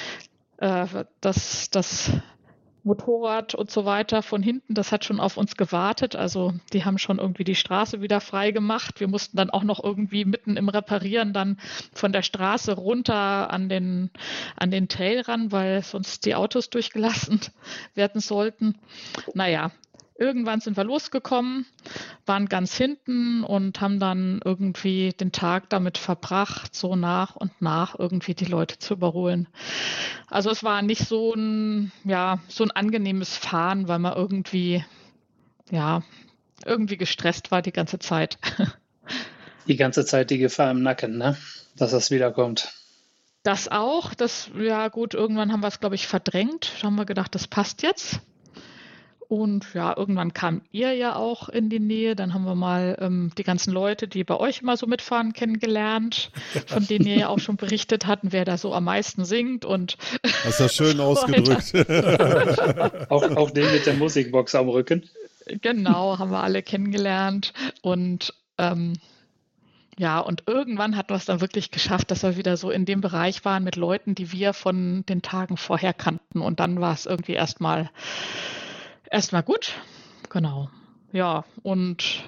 Das, das Motorrad und so weiter von hinten, das hat schon auf uns gewartet. Also die haben schon irgendwie die Straße wieder frei gemacht. Wir mussten dann auch noch irgendwie mitten im Reparieren dann von der Straße runter an den, an den Trail ran, weil sonst die Autos durchgelassen werden sollten. Naja, irgendwann sind wir losgekommen, waren ganz hinten und haben dann irgendwie den Tag damit verbracht, so nach und nach irgendwie die Leute zu überholen. Also es war nicht so ein, ja, so ein angenehmes Fahren, weil man irgendwie, ja, irgendwie gestresst war die ganze Zeit. Die ganze Zeit die Gefahr im Nacken, ne? Dass das wiederkommt. Das auch, das, ja gut, irgendwann haben wir es, glaube ich, verdrängt. Da haben wir gedacht, das passt jetzt. Und ja, irgendwann kamt ihr ja auch in die Nähe. Dann haben wir mal ähm, die ganzen Leute, die bei euch immer so mitfahren, kennengelernt, von denen ihr ja auch schon berichtet hatten, wer da so am meisten singt. Und hast das schön ausgedrückt. auch, auch den mit der Musikbox am Rücken. Genau, haben wir alle kennengelernt. Und ähm, ja, und irgendwann hatten wir es dann wirklich geschafft, dass wir wieder so in dem Bereich waren mit Leuten, die wir von den Tagen vorher kannten. Und dann war es irgendwie erstmal erstmal gut. Genau. Ja, und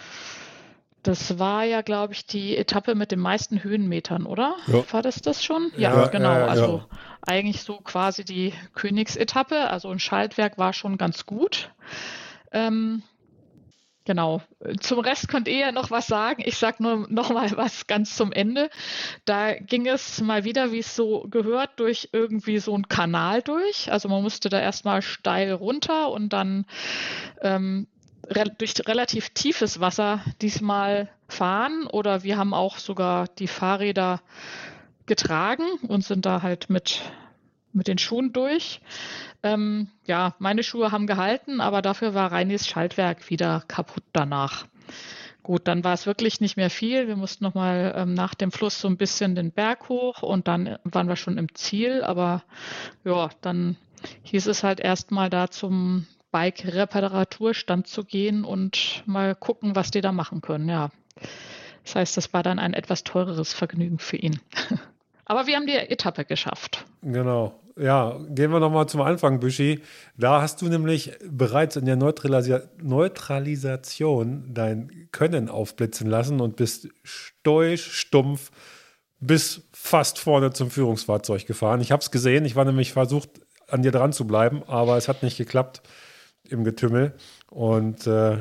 das war ja, glaube ich, die Etappe mit den meisten Höhenmetern, oder? Ja. War das das schon? Ja, Ja, genau. äh, Also ja. eigentlich so quasi die Königsetappe. Also ein Schaltwerk war schon ganz gut. Ähm, Genau. Zum Rest könnt ihr ja noch was sagen. Ich sage nur noch mal was ganz zum Ende. Da ging es mal wieder, wie es so gehört, durch irgendwie so einen Kanal durch. Also man musste da erstmal steil runter und dann ähm, re durch relativ tiefes Wasser diesmal fahren. Oder wir haben auch sogar die Fahrräder getragen und sind da halt mit, mit den Schuhen durch. Ähm, ja, meine Schuhe haben gehalten, aber dafür war Reinis Schaltwerk wieder kaputt danach. Gut, dann war es wirklich nicht mehr viel. Wir mussten nochmal ähm, nach dem Fluss so ein bisschen den Berg hoch und dann waren wir schon im Ziel. Aber ja, dann hieß es halt erstmal da zum Bike-Reparaturstand zu gehen und mal gucken, was die da machen können. Ja, das heißt, das war dann ein etwas teureres Vergnügen für ihn. Aber wir haben die Etappe geschafft. Genau. Ja, gehen wir nochmal zum Anfang, Büschi. Da hast du nämlich bereits in der Neutralisa Neutralisation dein Können aufblitzen lassen und bist stoisch, stumpf bis fast vorne zum Führungsfahrzeug gefahren. Ich habe es gesehen. Ich war nämlich versucht, an dir dran zu bleiben, aber es hat nicht geklappt im Getümmel. Und äh,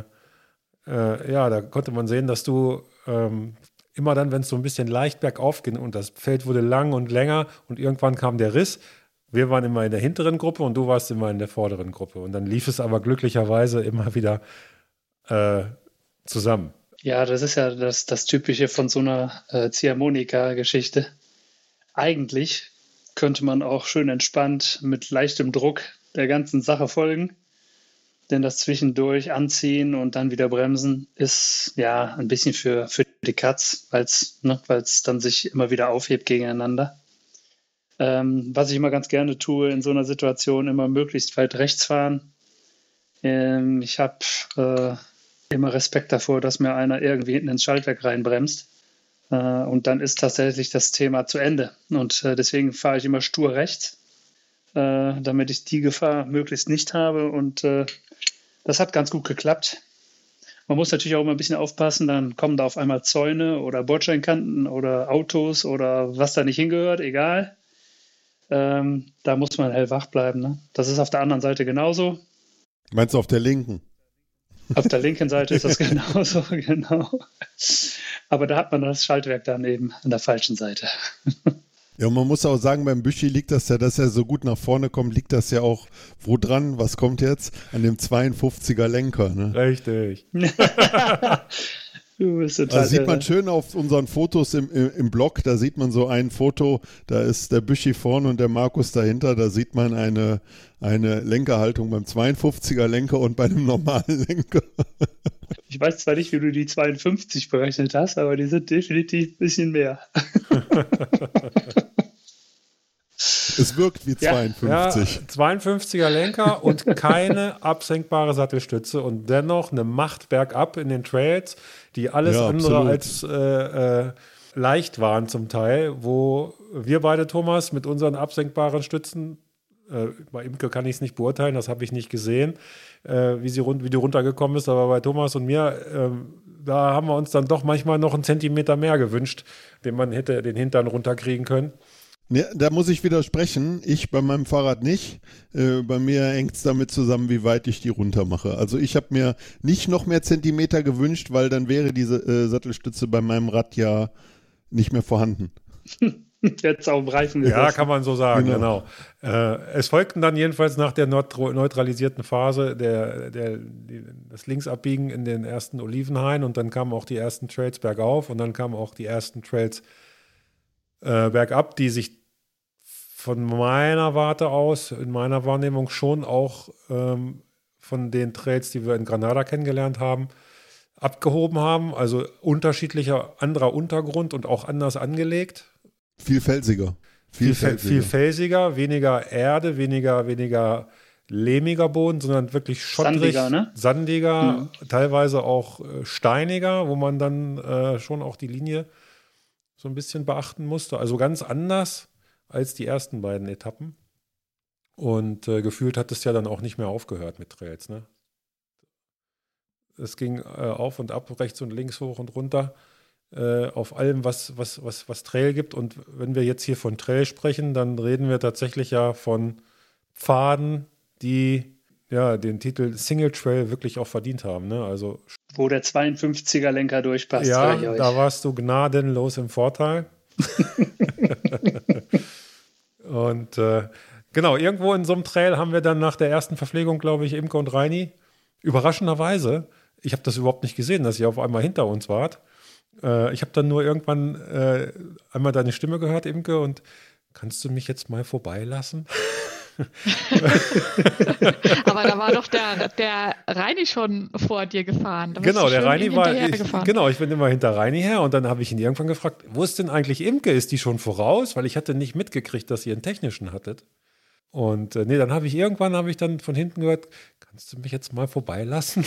äh, ja, da konnte man sehen, dass du ähm, immer dann, wenn es so ein bisschen leicht bergauf ging und das Feld wurde lang und länger und irgendwann kam der Riss. Wir waren immer in der hinteren Gruppe und du warst immer in der vorderen Gruppe. Und dann lief es aber glücklicherweise immer wieder äh, zusammen. Ja, das ist ja das, das Typische von so einer äh, Ziehharmonika-Geschichte. Eigentlich könnte man auch schön entspannt mit leichtem Druck der ganzen Sache folgen. Denn das zwischendurch anziehen und dann wieder bremsen ist ja ein bisschen für, für die Katz, weil es ne, weil's dann sich immer wieder aufhebt gegeneinander. Ähm, was ich immer ganz gerne tue in so einer Situation, immer möglichst weit rechts fahren. Ähm, ich habe äh, immer Respekt davor, dass mir einer irgendwie hinten ins Schaltwerk reinbremst. Äh, und dann ist tatsächlich das Thema zu Ende. Und äh, deswegen fahre ich immer stur rechts, äh, damit ich die Gefahr möglichst nicht habe. Und äh, das hat ganz gut geklappt. Man muss natürlich auch immer ein bisschen aufpassen, dann kommen da auf einmal Zäune oder Bordsteinkanten oder Autos oder was da nicht hingehört, egal. Ähm, da muss man hellwach bleiben. Ne? Das ist auf der anderen Seite genauso. Meinst du auf der linken? Auf der linken Seite ist das genauso, genau. Aber da hat man das Schaltwerk dann eben an der falschen Seite. Ja, und man muss auch sagen, beim Büschi liegt das ja, dass er so gut nach vorne kommt, liegt das ja auch, wo dran, was kommt jetzt? An dem zweiundfünfziger Lenker, ne? Richtig. Du bist total Also sieht irre. man schön auf unseren Fotos im, im, im Blog, da sieht man so ein Foto, da ist der Büschi vorne und der Markus dahinter, da sieht man eine, eine Lenkerhaltung beim zweiundfünfziger Lenker und bei einem normalen Lenker. Ich weiß zwar nicht, wie du die zweiundfünfzig berechnet hast, aber die sind definitiv ein bisschen mehr. Es wirkt wie Ja. zweiundfünfzig. Ja, zweiundfünfziger Lenker und keine absenkbare Sattelstütze und dennoch eine Macht bergab in den Trails, die alles Ja, andere absolut. als äh, äh, leicht waren zum Teil, wo wir beide, Thomas, mit unseren absenkbaren Stützen, äh, bei Imke kann ich es nicht beurteilen, das habe ich nicht gesehen, äh, wie, sie rund, wie die runtergekommen ist, aber bei Thomas und mir, äh, da haben wir uns dann doch manchmal noch einen Zentimeter mehr gewünscht, den man hätte den Hintern runterkriegen können. Ja, da muss ich widersprechen. Ich bei meinem Fahrrad nicht. Äh, bei mir hängt es damit zusammen, wie weit ich die runter mache. Also ich habe mir nicht noch mehr Zentimeter gewünscht, weil dann wäre diese äh, Sattelstütze bei meinem Rad ja nicht mehr vorhanden. Jetzt auf dem Reifen gesessen. Ja, kann man so sagen, Genau. genau. Äh, es folgten dann jedenfalls nach der neutro- neutralisierten Phase der, der, die, das Linksabbiegen in den ersten Olivenhain und dann kamen auch die ersten Trails bergauf und dann kamen auch die ersten Trails äh, bergab, die sich von meiner Warte aus, in meiner Wahrnehmung schon auch ähm, von den Trails, die wir in Granada kennengelernt haben, abgehoben haben. Also unterschiedlicher, anderer Untergrund und auch anders angelegt. Viel felsiger. Viel, viel, viel felsiger, weniger Erde, weniger, weniger lehmiger Boden, sondern wirklich schottrig, sandiger, ne? sandiger Mhm. teilweise auch äh, steiniger, wo man dann äh, schon auch die Linie so ein bisschen beachten musste. Also ganz anders als die ersten beiden Etappen. Und äh, gefühlt hat es ja dann auch nicht mehr aufgehört mit Trails, ne? Es ging äh, auf und ab, rechts und links, hoch und runter, äh, auf allem, was, was, was, was Trail gibt. Und wenn wir jetzt hier von Trail sprechen, dann reden wir tatsächlich ja von Pfaden, die ja den Titel Single Trail wirklich auch verdient haben, ne? Also Wo der zweiundfünfziger Lenker durchpasst. ja, sag ich euch. da warst du gnadenlos im Vorteil. Und äh, genau, irgendwo in so einem Trail haben wir dann nach der ersten Verpflegung, glaube ich, Imke und Reini, überraschenderweise, ich habe das überhaupt nicht gesehen, dass ihr auf einmal hinter uns wart. Äh, ich habe dann nur irgendwann äh, einmal deine Stimme gehört, Imke, und kannst du mich jetzt mal vorbeilassen? Aber da war doch der, der Reini schon vor dir gefahren. Da bist Genau, du der schön Reini ihm war, hinterher ich, gefahren. genau, ich bin immer hinter Reini her und dann habe ich ihn irgendwann gefragt, wo ist denn eigentlich Imke? Ist die schon voraus? Weil ich hatte nicht mitgekriegt, dass ihr einen technischen hattet. Und äh, nee, dann habe ich irgendwann, habe ich dann von hinten gehört, kannst du mich jetzt mal vorbeilassen?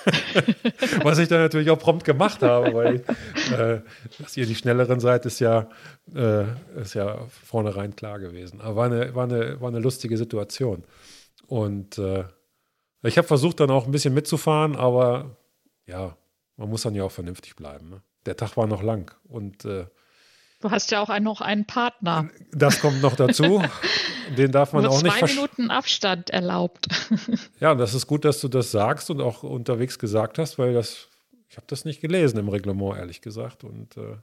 Was ich dann natürlich auch prompt gemacht habe, weil äh, dass ihr die Schnelleren seid, ist ja, äh, ist ja vornherein klar gewesen. Aber war eine, war eine, war eine lustige Situation. Und äh, ich habe versucht, dann auch ein bisschen mitzufahren, aber ja, man muss dann ja auch vernünftig bleiben. Ne? Der Tag war noch lang und äh, Du hast ja auch ein, noch einen Partner. das kommt noch dazu. Den darf man Nur auch nicht zwei versch- Minuten Abstand erlaubt. Ja, das ist gut, dass du das sagst und auch unterwegs gesagt hast, weil das, ich habe das nicht gelesen im Reglement, ehrlich gesagt. Und äh,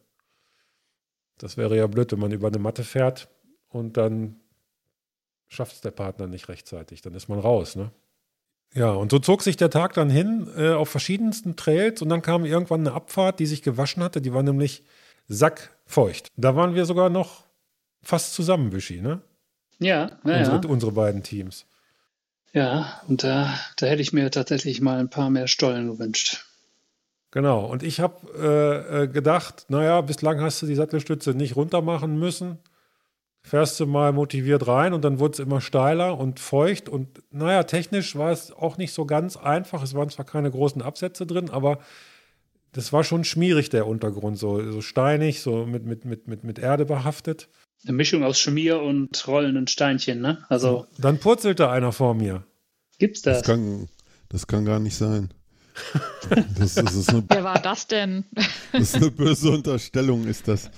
das wäre ja blöd, wenn man über eine Matte fährt und dann schafft es der Partner nicht rechtzeitig. Dann ist man raus, ne? Ja, und so zog sich der Tag dann hin äh, auf verschiedensten Trails und dann kam irgendwann eine Abfahrt, die sich gewaschen hatte. Die war nämlich sackfeucht. Da waren wir sogar noch fast zusammen, Wischi, ne? Ja, ja, Unsere, ja. unsere beiden Teams. Ja, und da, da hätte ich mir tatsächlich mal ein paar mehr Stollen gewünscht. Genau, und ich habe äh, äh, gedacht, naja, bislang hast du die Sattelstütze nicht runter machen müssen. Fährst du mal motiviert rein und dann wurde es immer steiler und feucht. Und naja, technisch war es auch nicht so ganz einfach. Es waren zwar keine großen Absätze drin, aber das war schon schmierig, der Untergrund, so, so steinig, so mit, mit, mit, mit, mit Erde behaftet. Eine Mischung aus Schmier und rollenden Steinchen, ne? Also Dann purzelte einer vor mir. gibt's Das das? kann, das kann gar nicht sein. Das, das, ist eine, Wer war das denn? das ist eine böse Unterstellung, ist das.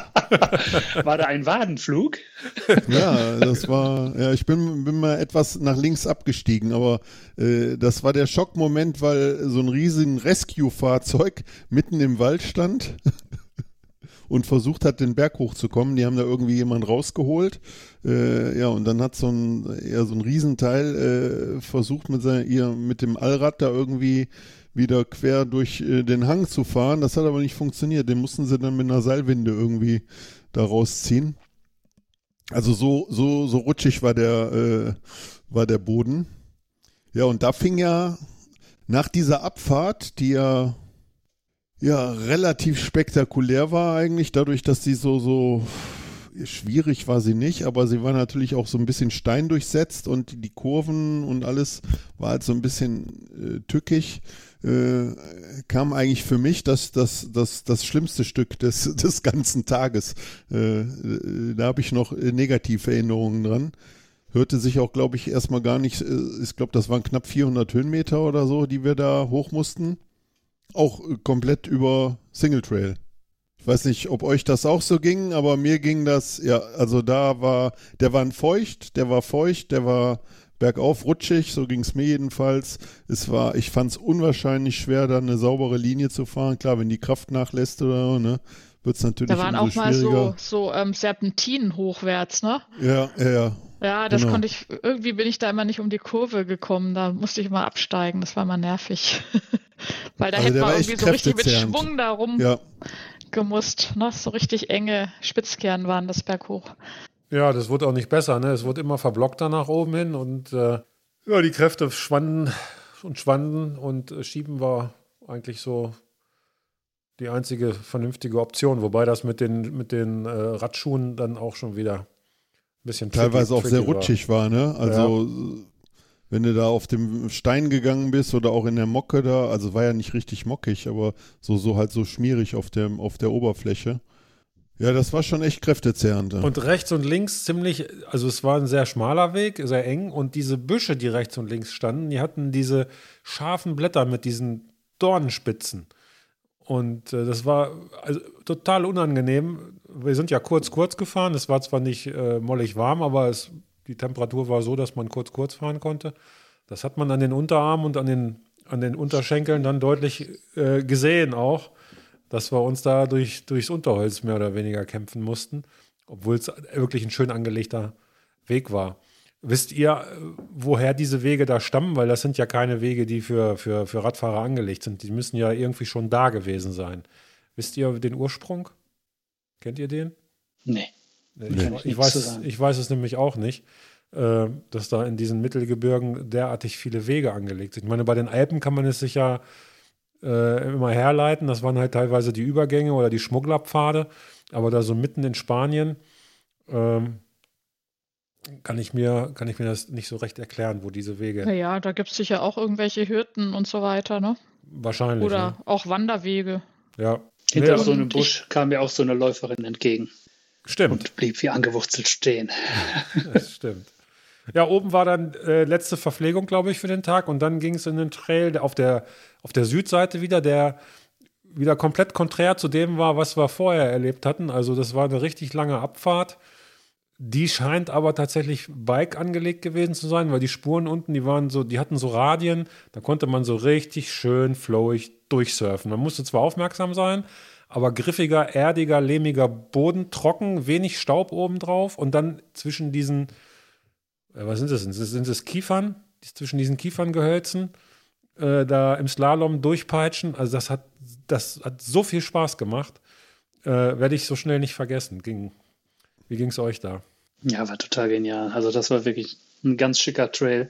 War da ein Wadenflug? Ja, das war, ja, ich bin, bin mal etwas nach links abgestiegen, aber äh, das war der Schockmoment, weil so ein riesigen Rescue-Fahrzeug mitten im Wald stand und versucht hat, den Berg hochzukommen. Die haben da irgendwie jemanden rausgeholt. Äh, ja, und dann hat so ein, ja, so ein Riesenteil äh, versucht, mit, seiner, ihr, mit dem Allrad da irgendwie wieder quer durch äh, den Hang zu fahren. Das hat aber nicht funktioniert. Den mussten sie dann mit einer Seilwinde irgendwie da rausziehen. Also so, so, so rutschig war der, äh, war der Boden. Ja, und da fing ja nach dieser Abfahrt, die ja ja, relativ spektakulär war eigentlich, dadurch, dass sie so, so schwierig war sie nicht, aber sie war natürlich auch so ein bisschen steindurchsetzt und die Kurven und alles war halt so ein bisschen äh, tückig. Äh, kam eigentlich für mich das, das, das, das schlimmste Stück des, des ganzen Tages. Äh, da habe ich noch äh, negative Erinnerungen dran. Hörte sich auch, glaube ich, erstmal gar nicht, äh, ich glaube, das waren knapp vierhundert Höhenmeter oder so, die wir da hoch mussten. Auch komplett über Single Trail. Ich weiß nicht, ob euch das auch so ging, aber mir ging das, ja, also da war, der war feucht, der war feucht, der war bergauf rutschig, so ging es mir jedenfalls. Es war, ich fand es unwahrscheinlich schwer, da eine saubere Linie zu fahren. Klar, wenn die Kraft nachlässt oder so, ne, wird es natürlich Da waren umso auch mal schwieriger. so, so ähm, Serpentinen hochwärts, ne? Ja, ja, ja. Ja, das Genau. konnte ich, irgendwie bin ich da immer nicht um die Kurve gekommen, da musste ich mal absteigen, das war mal nervig. Weil da Also hätte der man war echt irgendwie so richtig mit kräftezehrend. Schwung da Ja, rumgemusst, ne? So richtig enge Spitzkehren waren das berghoch. Ja, das wurde auch nicht besser, ne? Es wurde immer verblockter nach oben hin und äh, ja, die Kräfte schwanden und Schwanden und äh, Schieben war eigentlich so die einzige vernünftige Option, wobei das mit den, mit den äh, Radschuhen dann auch schon wieder ein bisschen teilweise tricky, auch sehr tricky rutschig war, ne? Also ja. Wenn du da auf dem Stein gegangen bist oder auch in der Mocke da, also war ja nicht richtig mockig, aber so, so halt so schmierig auf der, auf der Oberfläche. Ja, das war schon echt kräftezehrend. Und rechts und links ziemlich, also es war ein sehr schmaler Weg, sehr eng und diese Büsche, die rechts und links standen, die hatten diese scharfen Blätter mit diesen Dornenspitzen. Und äh, das war also, total unangenehm. Wir sind ja kurz, kurz gefahren. Es war zwar nicht äh, mollig warm, aber es, die Temperatur war so, dass man kurz, kurz fahren konnte. Das hat man an den Unterarmen und an den, an den Unterschenkeln dann deutlich äh, gesehen auch, dass wir uns da durch, durchs Unterholz mehr oder weniger kämpfen mussten, obwohl es wirklich ein schön angelegter Weg war. Wisst ihr, woher diese Wege da stammen? Weil das sind ja keine Wege, die für, für, für Radfahrer angelegt sind. Die müssen ja irgendwie schon da gewesen sein. Wisst ihr den Ursprung? Kennt ihr den? Nee. Ich, ich, ich, weiß, ich weiß es nämlich auch nicht, äh, dass da in diesen Mittelgebirgen derartig viele Wege angelegt sind. Ich meine, bei den Alpen kann man es sich ja äh, immer herleiten. Das waren halt teilweise die Übergänge oder die Schmugglerpfade. Aber da so mitten in Spanien ähm, Kann ich, mir, kann ich mir das nicht so recht erklären, wo diese Wege. Naja, da gibt es sicher auch irgendwelche Hürden und so weiter, ne? Wahrscheinlich. Oder ne? auch Wanderwege. Ja. Hinter ja. so einem Busch kam mir auch so eine Läuferin entgegen. Stimmt. Und blieb wie angewurzelt stehen. Das stimmt. Ja, oben war dann äh, letzte Verpflegung, glaube ich, für den Tag. Und dann ging es in den Trail auf der, auf der Südseite wieder, der wieder komplett konträr zu dem war, was wir vorher erlebt hatten. Also das war eine richtig lange Abfahrt. Die scheint aber tatsächlich Bike angelegt gewesen zu sein, weil die Spuren unten, die waren so, die hatten so Radien, da konnte man so richtig schön flowig durchsurfen. Man musste zwar aufmerksam sein, aber griffiger, erdiger, lehmiger Boden, trocken, wenig Staub obendrauf und dann zwischen diesen, äh, was sind das? Sind das Kiefern? Zwischen diesen Kieferngehölzen äh, da im Slalom durchpeitschen. Also das hat, das hat so viel Spaß gemacht. Äh, werde ich so schnell nicht vergessen. Ging, wie ging es euch da? Ja, war total genial. Also das war wirklich ein ganz schicker Trail.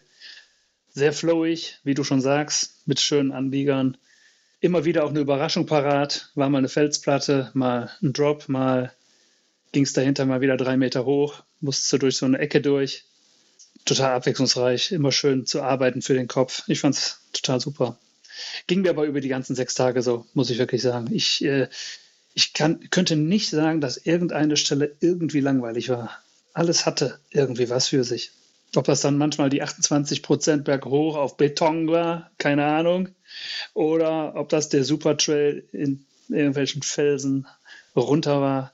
Sehr flowig, wie du schon sagst, mit schönen Anbiegern. Immer wieder auch eine Überraschung parat. War mal eine Felsplatte, mal ein Drop, mal ging es dahinter mal wieder drei Meter hoch. Musste durch so eine Ecke durch. Total abwechslungsreich, immer schön zu arbeiten für den Kopf. Ich fand es total super. Ging mir aber über die ganzen sechs Tage so, muss ich wirklich sagen. Ich, äh, ich kann, könnte nicht sagen, dass irgendeine Stelle irgendwie langweilig war. Alles hatte irgendwie was für sich. Ob das dann manchmal die achtundzwanzig Prozent berghoch auf Beton war, keine Ahnung. Oder ob das der Supertrail in irgendwelchen Felsen runter war.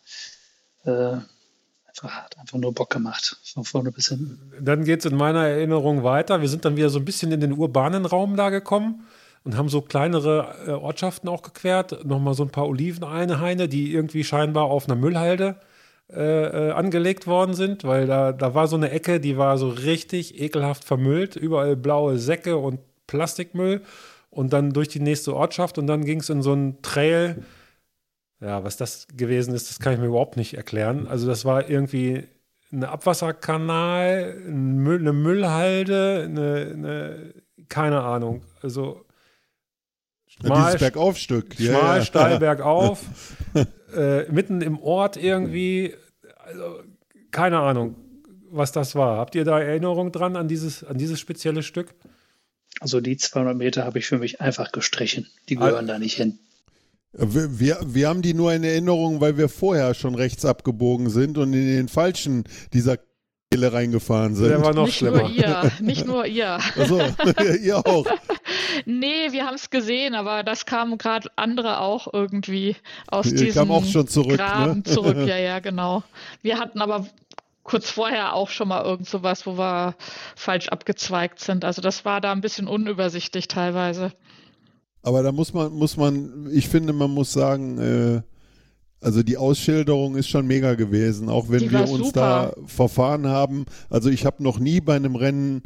Äh, einfach, hat einfach nur Bock gemacht, von vorne bis hinten. Dann geht es in meiner Erinnerung weiter. Wir sind dann wieder so ein bisschen in den urbanen Raum da gekommen und haben so kleinere äh, Ortschaften auch gequert. Nochmal so ein paar Olivenhaine, die irgendwie scheinbar auf einer Müllhalde Äh, äh, angelegt worden sind, weil da, da war so eine Ecke, die war so richtig ekelhaft vermüllt, überall blaue Säcke und Plastikmüll und dann durch die nächste Ortschaft und dann ging es in so einen Trail. Ja, was das gewesen ist, das kann ich mir überhaupt nicht erklären. Also das war irgendwie ein Abwasserkanal, ein Müll, eine Müllhalde, eine, eine, keine Ahnung, also schmal, dieses Bergaufstück. Schmal, ja, ja. Steil bergauf. Äh, mitten im Ort irgendwie, also keine Ahnung, was das war. Habt ihr da Erinnerung dran an dieses, an dieses spezielle Stück? Also die zweihundert Meter habe ich für mich einfach gestrichen. Die gehören ah. da nicht hin. Wir, wir, wir haben die nur in Erinnerung, weil wir vorher schon rechts abgebogen sind und in den falschen dieser Kehle reingefahren sind. Der war noch nicht schlimmer. Nur ihr, nicht nur ihr. Achso, ihr auch. Nee, wir haben es gesehen, aber das kamen gerade andere auch irgendwie aus Ihr diesem kam auch schon zurück, Graben ne? zurück. Ja, ja, genau. Wir hatten aber kurz vorher auch schon mal irgend sowas, wo wir falsch abgezweigt sind. Also das war da ein bisschen unübersichtlich teilweise. Aber da muss man, muss man, ich finde, man muss sagen, äh, also die Ausschilderung ist schon mega gewesen, auch wenn wir uns super. da verfahren haben. Also ich habe noch nie bei einem Rennen,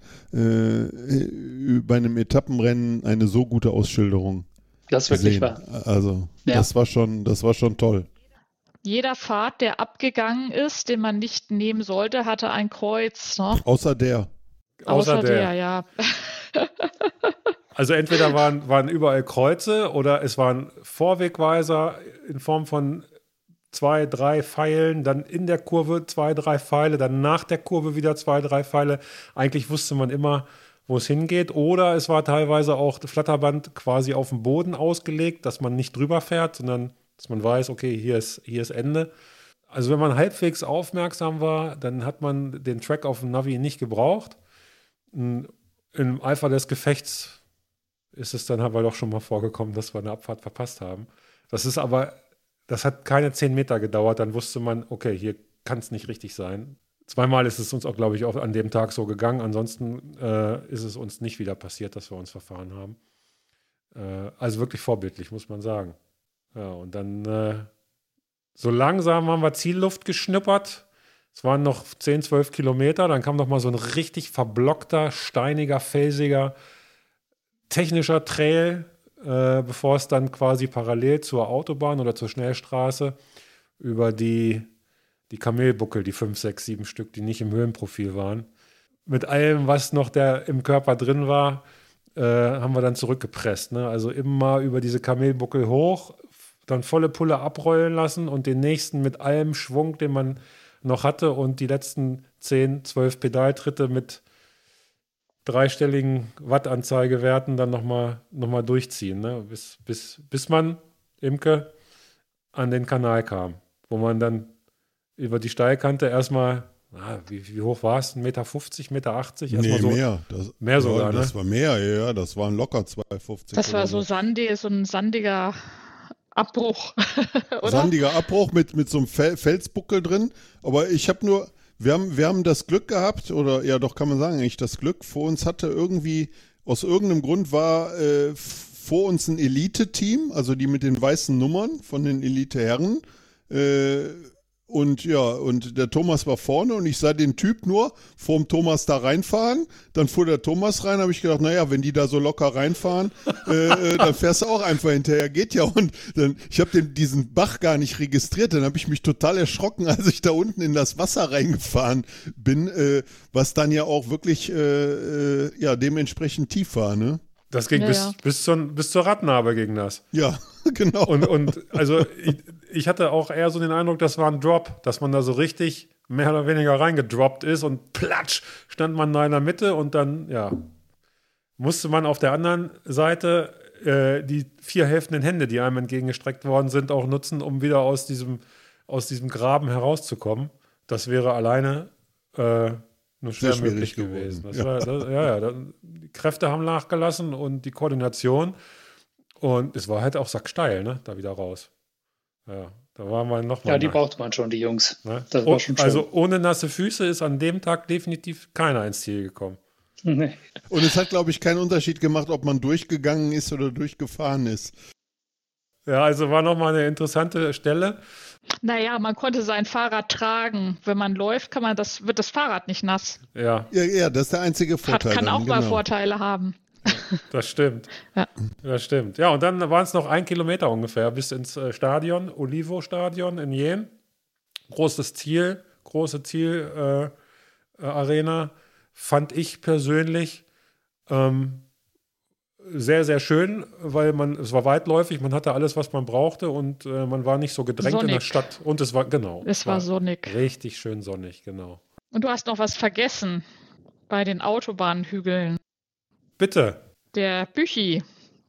äh, bei einem Etappenrennen eine so gute Ausschilderung das wirklich gesehen. War. Also ja. das war schon, das war schon toll. Jeder Pfad, der abgegangen ist, den man nicht nehmen sollte, hatte ein Kreuz. Ne? Außer der. Außer, Außer der. der, ja. Also entweder waren, waren überall Kreuze oder es waren Vorwegweiser in Form von zwei, drei Pfeilen, dann in der Kurve zwei, drei Pfeile, dann nach der Kurve wieder zwei, drei Pfeile. Eigentlich wusste man immer, wo es hingeht. Oder es war teilweise auch das Flatterband quasi auf dem Boden ausgelegt, dass man nicht drüber fährt, sondern dass man weiß, okay, hier ist, hier ist Ende. Also wenn man halbwegs aufmerksam war, dann hat man den Track auf dem Navi nicht gebraucht. Im Eifer des Gefechts ist es dann aber doch schon mal vorgekommen, dass wir eine Abfahrt verpasst haben. Das ist aber, das hat keine zehn Meter gedauert, dann wusste man, okay, hier kann es nicht richtig sein. Zweimal ist es uns auch, glaube ich, auch an dem Tag so gegangen. Ansonsten äh, ist es uns nicht wieder passiert, dass wir uns verfahren haben. Äh, also wirklich vorbildlich, muss man sagen. Ja, und dann äh, so langsam haben wir Zielluft geschnuppert. Es waren noch zehn, zwölf Kilometer. Dann kam noch mal so ein richtig verblockter, steiniger, felsiger, technischer Trail, äh, bevor es dann quasi parallel zur Autobahn oder zur Schnellstraße über die, die Kamelbuckel, die fünf, sechs, sieben Stück, die nicht im Höhenprofil waren, mit allem, was noch der im Körper drin war, äh, haben wir dann zurückgepresst. Ne? Also immer über diese Kamelbuckel hoch, dann volle Pulle abrollen lassen und den nächsten mit allem Schwung, den man noch hatte und die letzten zehn, zwölf Pedaltritte mit dreistelligen Wattanzeigewerten dann nochmal noch mal durchziehen, ne? bis, bis, bis man, Imke, an den Kanal kam, wo man dann über die Steilkante erstmal, ah, wie, wie hoch war es? ein Meter fünfzig, ein Meter achtzig? Nee, so, mehr. Das, mehr sogar, ja, ne? Das war mehr, ja, das waren locker zwei Meter fünfzig. Das war so sandig, so ein sandiger Abbruch, oder? Sandiger Abbruch mit, mit so einem Fel Felsbuckel drin, aber ich habe nur, wir haben, wir haben das Glück gehabt, oder ja doch kann man sagen, eigentlich das Glück, vor uns hatte irgendwie, aus irgendeinem Grund war äh, vor uns ein Elite-Team, also die mit den weißen Nummern von den Elite-Herren, äh, und ja, und der Thomas war vorne und ich sah den Typ nur vorm Thomas da reinfahren. Dann fuhr der Thomas rein, habe ich gedacht, naja, wenn die da so locker reinfahren, äh, dann fährst du auch einfach hinterher, geht ja. Und dann, ich habe diesen Bach gar nicht registriert, dann habe ich mich total erschrocken, als ich da unten in das Wasser reingefahren bin, äh, was dann ja auch wirklich äh, äh, ja, dementsprechend tief war, ne? Das ging ja, bis, ja. bis, zur, bis zur Radnabe ging das. Ja, genau. Und, und also ich, ich hatte auch eher so den Eindruck, das war ein Drop, dass man da so richtig mehr oder weniger reingedroppt ist und platsch, stand man da in der Mitte und dann, ja, musste man auf der anderen Seite äh, die vier helfenden Hände, die einem entgegengestreckt worden sind, auch nutzen, um wieder aus diesem, aus diesem Graben herauszukommen. Das wäre alleine äh, nur schwer möglich gewesen. Das ja. War, das, ja, ja, die Kräfte haben nachgelassen und die Koordination. Und es war halt auch sacksteil, ne, da wieder raus. Ja, da waren wir nochmal. Ja, die braucht man schon, die Jungs. Ne? Das war Oh, schon schön. also ohne nasse Füße ist an dem Tag definitiv keiner ins Ziel gekommen. Nee. Und es hat, glaube ich, keinen Unterschied gemacht, ob man durchgegangen ist oder durchgefahren ist. Ja, also war nochmal eine interessante Stelle. Naja, man konnte sein Fahrrad tragen. Wenn man läuft, kann man das, wird das Fahrrad nicht nass. Ja, Ja, ja, das ist der einzige Vorteil. Hat, kann dann, auch mal genau. Vorteile haben. das stimmt. Ja. Das stimmt. Ja, und dann waren es noch ein Kilometer ungefähr bis ins äh, Stadion, Olivo-Stadion in Jen. Großes Ziel, große Zielarena. Äh, Arena. Fand ich persönlich ähm, sehr, sehr schön, weil man, es war weitläufig, man hatte alles, was man brauchte und äh, man war nicht so gedrängt Sonnig. in der Stadt. Und es war, genau. Es war sonnig. Richtig schön sonnig, genau. Und du hast noch was vergessen bei den Autobahnhügeln. Bitte. Der Büchi,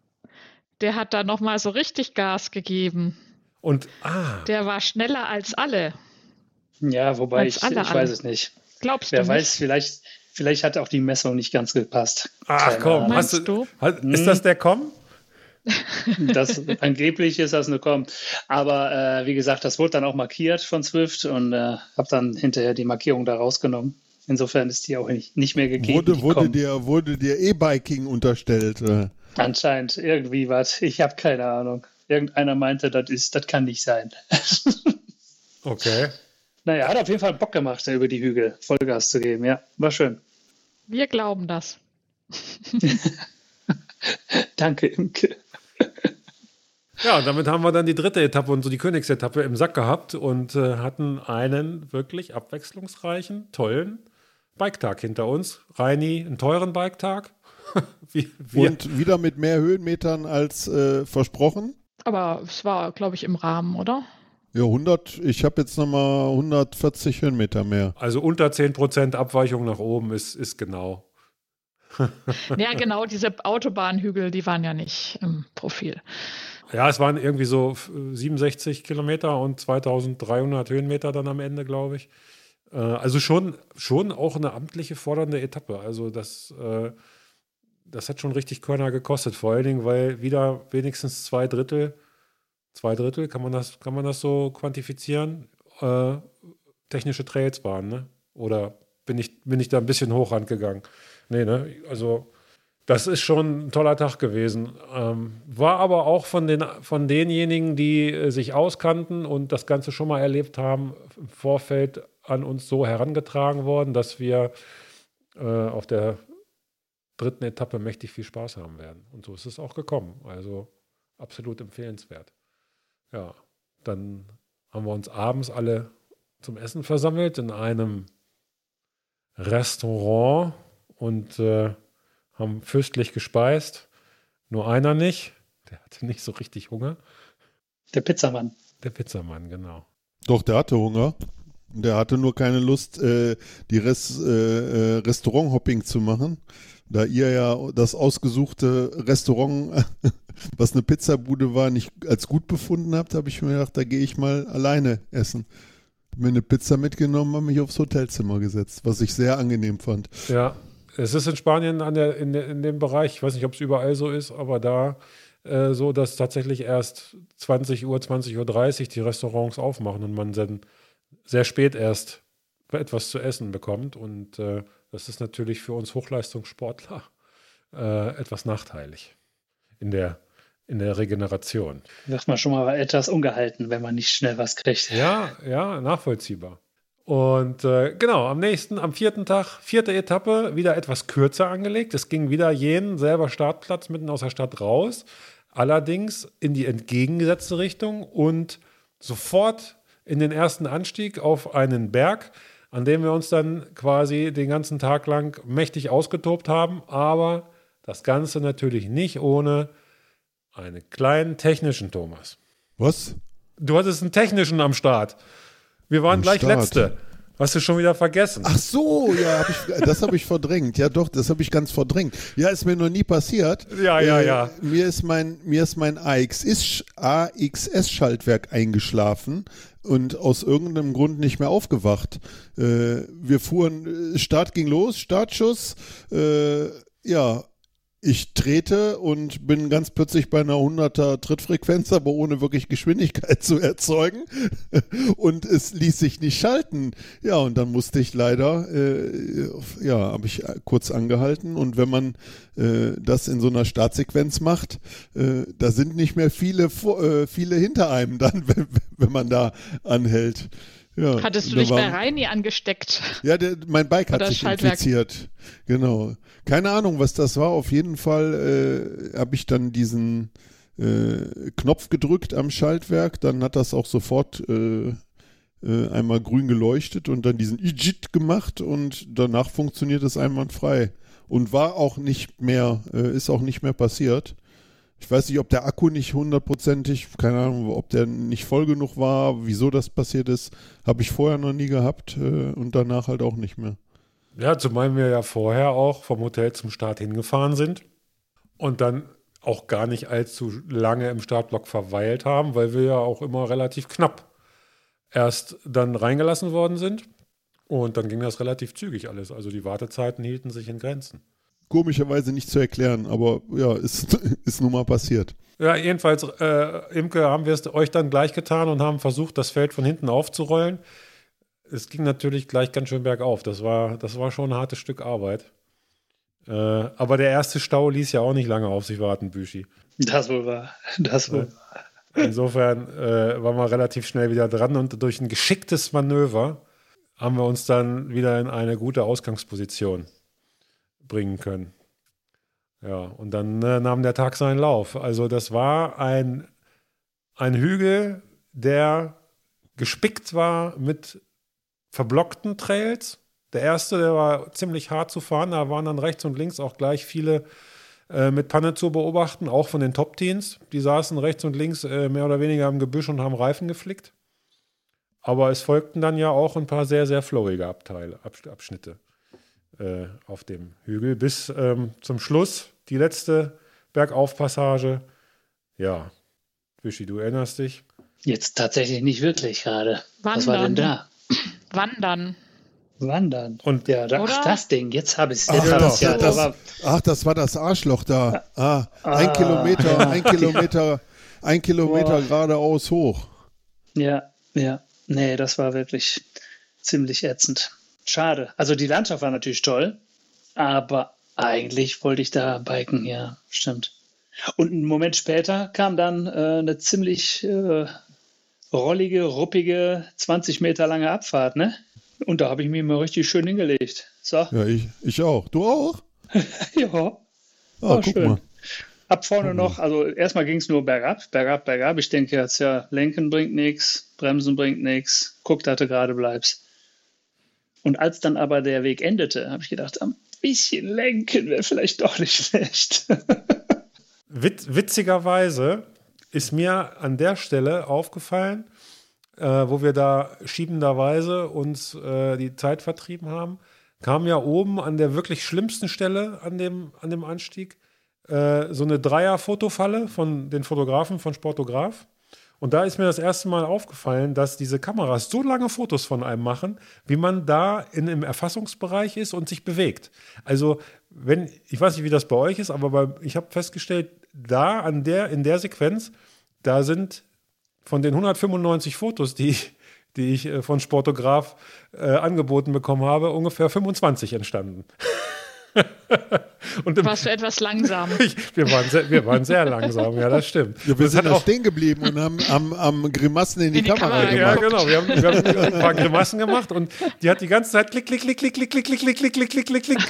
der hat da nochmal so richtig Gas gegeben. Und, ah, Der war schneller als alle. Ja, wobei Als ich, alle, ich alle. weiß es nicht. Glaubst Wer du weiß, nicht? vielleicht, vielleicht hat auch die Messung nicht ganz gepasst. ach Keine komm, Ahnung. Meinst hast du? Hat, ist das der Komm? Das, angeblich ist das eine Com. Aber äh, wie gesagt, das wurde dann auch markiert von Zwift und äh, habe dann hinterher die Markierung da rausgenommen. Insofern ist die auch nicht, nicht mehr gegeben. Wurde, die wurde, Com. dir, wurde dir E-Biking unterstellt? Äh. Anscheinend irgendwie was. Ich habe keine Ahnung. Irgendeiner meinte, das ist, das kann nicht sein. Okay. Naja, hat auf jeden Fall Bock gemacht, da über die Hügel Vollgas zu geben. Ja, war schön. Wir glauben das. Danke, Imke. Ja, und damit haben wir dann die dritte Etappe und so die Königsetappe im Sack gehabt und äh, hatten einen wirklich abwechslungsreichen, tollen Biketag hinter uns. Reini, einen teuren Biketag. Wie, wir, Und wieder mit mehr Höhenmetern als äh, versprochen. Aber es war, glaube ich, im Rahmen, oder? Ja, hundert, ich habe jetzt nochmal hundertvierzig Höhenmeter mehr. also unter zehn Prozent Abweichung nach oben ist, ist genau. Ja, genau, diese Autobahnhügel, die waren ja nicht im Profil. Ja, es waren irgendwie so siebenundsechzig Kilometer und zweitausenddreihundert Höhenmeter dann am Ende, glaube ich. Äh, also schon, schon auch eine amtliche fordernde Etappe. Also das, äh, das hat schon richtig Körner gekostet. Vor allen Dingen, weil wieder wenigstens zwei Drittel, zwei Drittel, kann man das, kann man das so quantifizieren, äh, technische Trails waren, ne? Oder bin ich, bin ich da ein bisschen hoch rangegangen? Nee, ne? Also das ist schon ein toller Tag gewesen. Ähm, war aber auch von, den, von denjenigen, die äh, sich auskannten und das Ganze schon mal erlebt haben, im Vorfeld an uns so herangetragen worden, dass wir äh, auf der dritten Etappe mächtig viel Spaß haben werden. Und so ist es auch gekommen. Also absolut empfehlenswert. Ja, dann haben wir uns abends alle zum Essen versammelt in einem Restaurant und äh, haben fürstlich gespeist. Nur einer nicht. Der hatte nicht so richtig Hunger. Der Pizzamann. Der Pizzamann, genau. Doch, der hatte Hunger. Der hatte nur keine Lust, äh, die Res, äh, Restaurant-Hopping zu machen. Da ihr ja das ausgesuchte Restaurant, was eine Pizzabude war, nicht als gut befunden habt, habe ich mir gedacht, da gehe ich mal alleine essen. Hab mir eine Pizza mitgenommen, habe mich aufs Hotelzimmer gesetzt, was ich sehr angenehm fand. Ja, es ist in Spanien an der, in, der, in dem Bereich, ich weiß nicht, ob es überall so ist, aber da äh, so, dass tatsächlich erst zwanzig Uhr, zwanzig Uhr dreißig die Restaurants aufmachen und man dann sehr spät erst etwas zu essen bekommt. Und äh, das ist natürlich für uns Hochleistungssportler äh, etwas nachteilig in der, in der Regeneration. Wird man schon mal etwas ungehalten, wenn man nicht schnell was kriegt. Ja, ja, nachvollziehbar. Und äh, genau, am nächsten, am vierten Tag, vierte Etappe, wieder etwas kürzer angelegt. Es ging wieder jenen selber Startplatz mitten aus der Stadt raus, allerdings in die entgegengesetzte Richtung und sofort in den ersten Anstieg auf einen Berg, an dem wir uns dann quasi den ganzen Tag lang mächtig ausgetobt haben, aber das Ganze natürlich nicht ohne einen kleinen technischen, Thomas. Was? Du hattest einen technischen am Start. Wir waren Am gleich Start. Letzte. Hast du schon wieder vergessen? Ach so, ja, hab ich, das habe ich verdrängt. Ja, doch, das habe ich ganz verdrängt. Ja, ist mir noch nie passiert. Ja, ja, äh, ja. Mir ist mein, mir ist mein A X S-Schaltwerk eingeschlafen und aus irgendeinem Grund nicht mehr aufgewacht. Äh, wir fuhren, Start ging los, Startschuss, äh, ja, ich trete und bin ganz plötzlich bei einer hunderter Trittfrequenz, aber ohne wirklich Geschwindigkeit zu erzeugen. Und es ließ sich nicht schalten. Ja, und dann musste ich leider, äh, ja, habe ich kurz angehalten. Und wenn man äh, das in so einer Startsequenz macht, äh, da sind nicht mehr viele, äh, viele hinter einem dann, wenn, wenn man da anhält. Ja, Hattest du da dich war, bei Reini angesteckt? Ja, der, mein Bike hat Oder sich Schaltwerk. infiziert. Genau. Keine Ahnung, was das war. Auf jeden Fall äh, habe ich dann diesen äh, Knopf gedrückt am Schaltwerk. Dann hat das auch sofort äh, äh, einmal grün geleuchtet und dann diesen Ijit gemacht und danach funktioniert es einwandfrei. Und war auch nicht mehr, äh, ist auch nicht mehr passiert. Ich weiß nicht, ob der Akku nicht hundertprozentig, keine Ahnung, ob der nicht voll genug war, wieso das passiert ist, habe ich vorher noch nie gehabt äh, und danach halt auch nicht mehr. Ja, zumal wir ja vorher auch vom Hotel zum Start hingefahren sind und dann auch gar nicht allzu lange im Startblock verweilt haben, weil wir ja auch immer relativ knapp erst dann reingelassen worden sind. Und dann ging das relativ zügig alles. Also die Wartezeiten hielten sich in Grenzen. Komischerweise nicht zu erklären, aber ja, ist, ist nun mal passiert. Ja, jedenfalls, äh, Imke, haben wir es euch dann gleich getan und haben versucht, das Feld von hinten aufzurollen. Es ging natürlich gleich ganz schön bergauf. Das war, das war schon ein hartes Stück Arbeit. Äh, aber der erste Stau ließ ja auch nicht lange auf sich warten, Büschi. Das wohl war. Das wohl war. Insofern äh, waren wir relativ schnell wieder dran und durch ein geschicktes Manöver haben wir uns dann wieder in eine gute Ausgangsposition bringen können. Ja, und dann äh, nahm der Tag seinen Lauf. Also das war ein, ein Hügel, der gespickt war mit verblockten Trails, Der erste, der war ziemlich hart zu fahren. Da waren dann rechts und links auch gleich viele äh, mit Panne zu beobachten, auch von den Top-Teams. Die saßen rechts und links äh, mehr oder weniger im Gebüsch und haben Reifen geflickt. Aber es folgten dann ja auch ein paar sehr, sehr flowige Abteile, Abs- Abschnitte äh, auf dem Hügel. Bis ähm, zum Schluss, die letzte Bergaufpassage. Ja, Wischi, du erinnerst dich? Jetzt tatsächlich nicht wirklich gerade. Was war denn da? Wandern. Wandern. Und ja, da, ach, das Ding, jetzt habe ich es. Ach, Jetzt hab das, ich's, ja, das, aber- ach, das war das Arschloch da. Ah, ein Ah, Kilometer, ja. ein Kilometer, ein Kilometer Boah. geradeaus hoch. Ja, ja. Nee, das war wirklich ziemlich ätzend. Schade. Also die Landschaft war natürlich toll, aber eigentlich wollte ich da biken, ja, stimmt. Und einen Moment später kam dann äh, eine ziemlich äh, rollige, ruppige, zwanzig Meter lange Abfahrt, ne? Und da habe ich mich mal richtig schön hingelegt. So, Ja, ich, ich auch. Du auch? ja, Ah, war guck schön. mal. Ab vorne noch, also erstmal ging es nur bergab, bergab, bergab. Ich denke jetzt ja, Lenken bringt nichts, Bremsen bringt nichts. Guck, dass du gerade bleibst. Und als dann aber der Weg endete, habe ich gedacht, ein bisschen lenken wäre vielleicht doch nicht schlecht. Wit- witzigerweise ist mir an der Stelle aufgefallen, äh, wo wir da schiebenderweise uns äh, die Zeit vertrieben haben, kam ja oben an der wirklich schlimmsten Stelle an dem, an dem Anstieg äh, so eine Dreier-Fotofalle von den Fotografen von Sportograf. Und da ist mir das erste Mal aufgefallen, dass diese Kameras so lange Fotos von einem machen, wie man da in einem Erfassungsbereich ist und sich bewegt. Also, wenn, ich weiß nicht, wie das bei euch ist, aber bei, ich habe festgestellt, da an der, in der Sequenz, da sind von den hundertfünfundneunzig Fotos, die, die ich äh, von Sportograf äh, angeboten bekommen habe, ungefähr fünfundzwanzig entstanden. Und im, Warst du etwas langsam? ich, wir, waren sehr, wir waren sehr langsam, ja, das stimmt. Ja, wir Das sind hat da auch, stehen geblieben und haben am, am Grimassen in die, In die Kamera, Kamera, ja, gemacht. genau. Wir haben, wir haben ein paar Grimassen gemacht und die hat die ganze Zeit klick, klick, klick, klick, klick, klick, klick, klick, klick, klick, klick, klick, klick.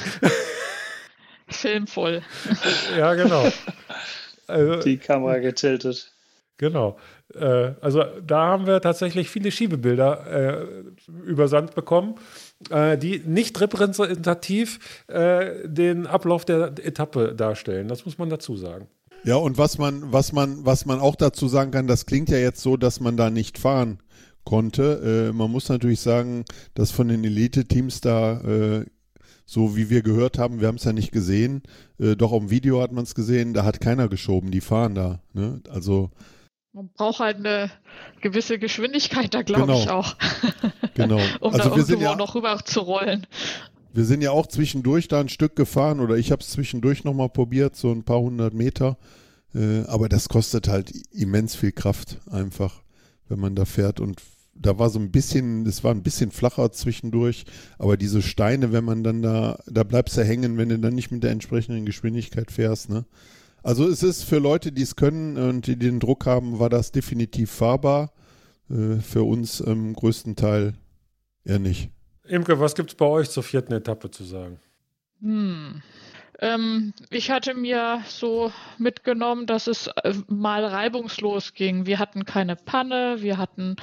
Filmvoll. Ja, genau. Also, Die Kamera getiltet. genau. Äh, also da haben wir tatsächlich viele Schiebebilder äh, übersandt bekommen, äh, die nicht repräsentativ äh, den Ablauf der Etappe darstellen. Das muss man dazu sagen. Ja, und was man, was man, was man auch dazu sagen kann, das klingt ja jetzt so, dass man da nicht fahren konnte. Äh, man muss natürlich sagen, dass von den Elite-Teams da, äh, so wie wir gehört haben, wir haben es ja nicht gesehen, äh, doch auf dem Video hat man es gesehen, da hat keiner geschoben, die fahren da. Ne? Also Man braucht halt eine gewisse Geschwindigkeit da, glaube Genau. ich auch, genau. um Also da wir sind irgendwo ja, noch rüber zu rollen. wir sind ja auch zwischendurch da ein Stück gefahren oder ich habe es zwischendurch nochmal probiert, so ein paar hundert Meter. Äh, aber das kostet halt immens viel Kraft einfach, wenn man da fährt. Und da war so ein bisschen, es war ein bisschen flacher zwischendurch, aber diese Steine, wenn man dann da, da bleibst du hängen, wenn du dann nicht mit der entsprechenden Geschwindigkeit fährst, ne? Also es ist für Leute, die es können und die den Druck haben, war das definitiv fahrbar. Äh, für uns im größten Teil eher nicht. Imke, was gibt es bei euch zur vierten Etappe zu sagen? Hm. Ähm, ich hatte mir so mitgenommen, dass es äh, mal reibungslos ging. Wir hatten keine Panne, wir hatten,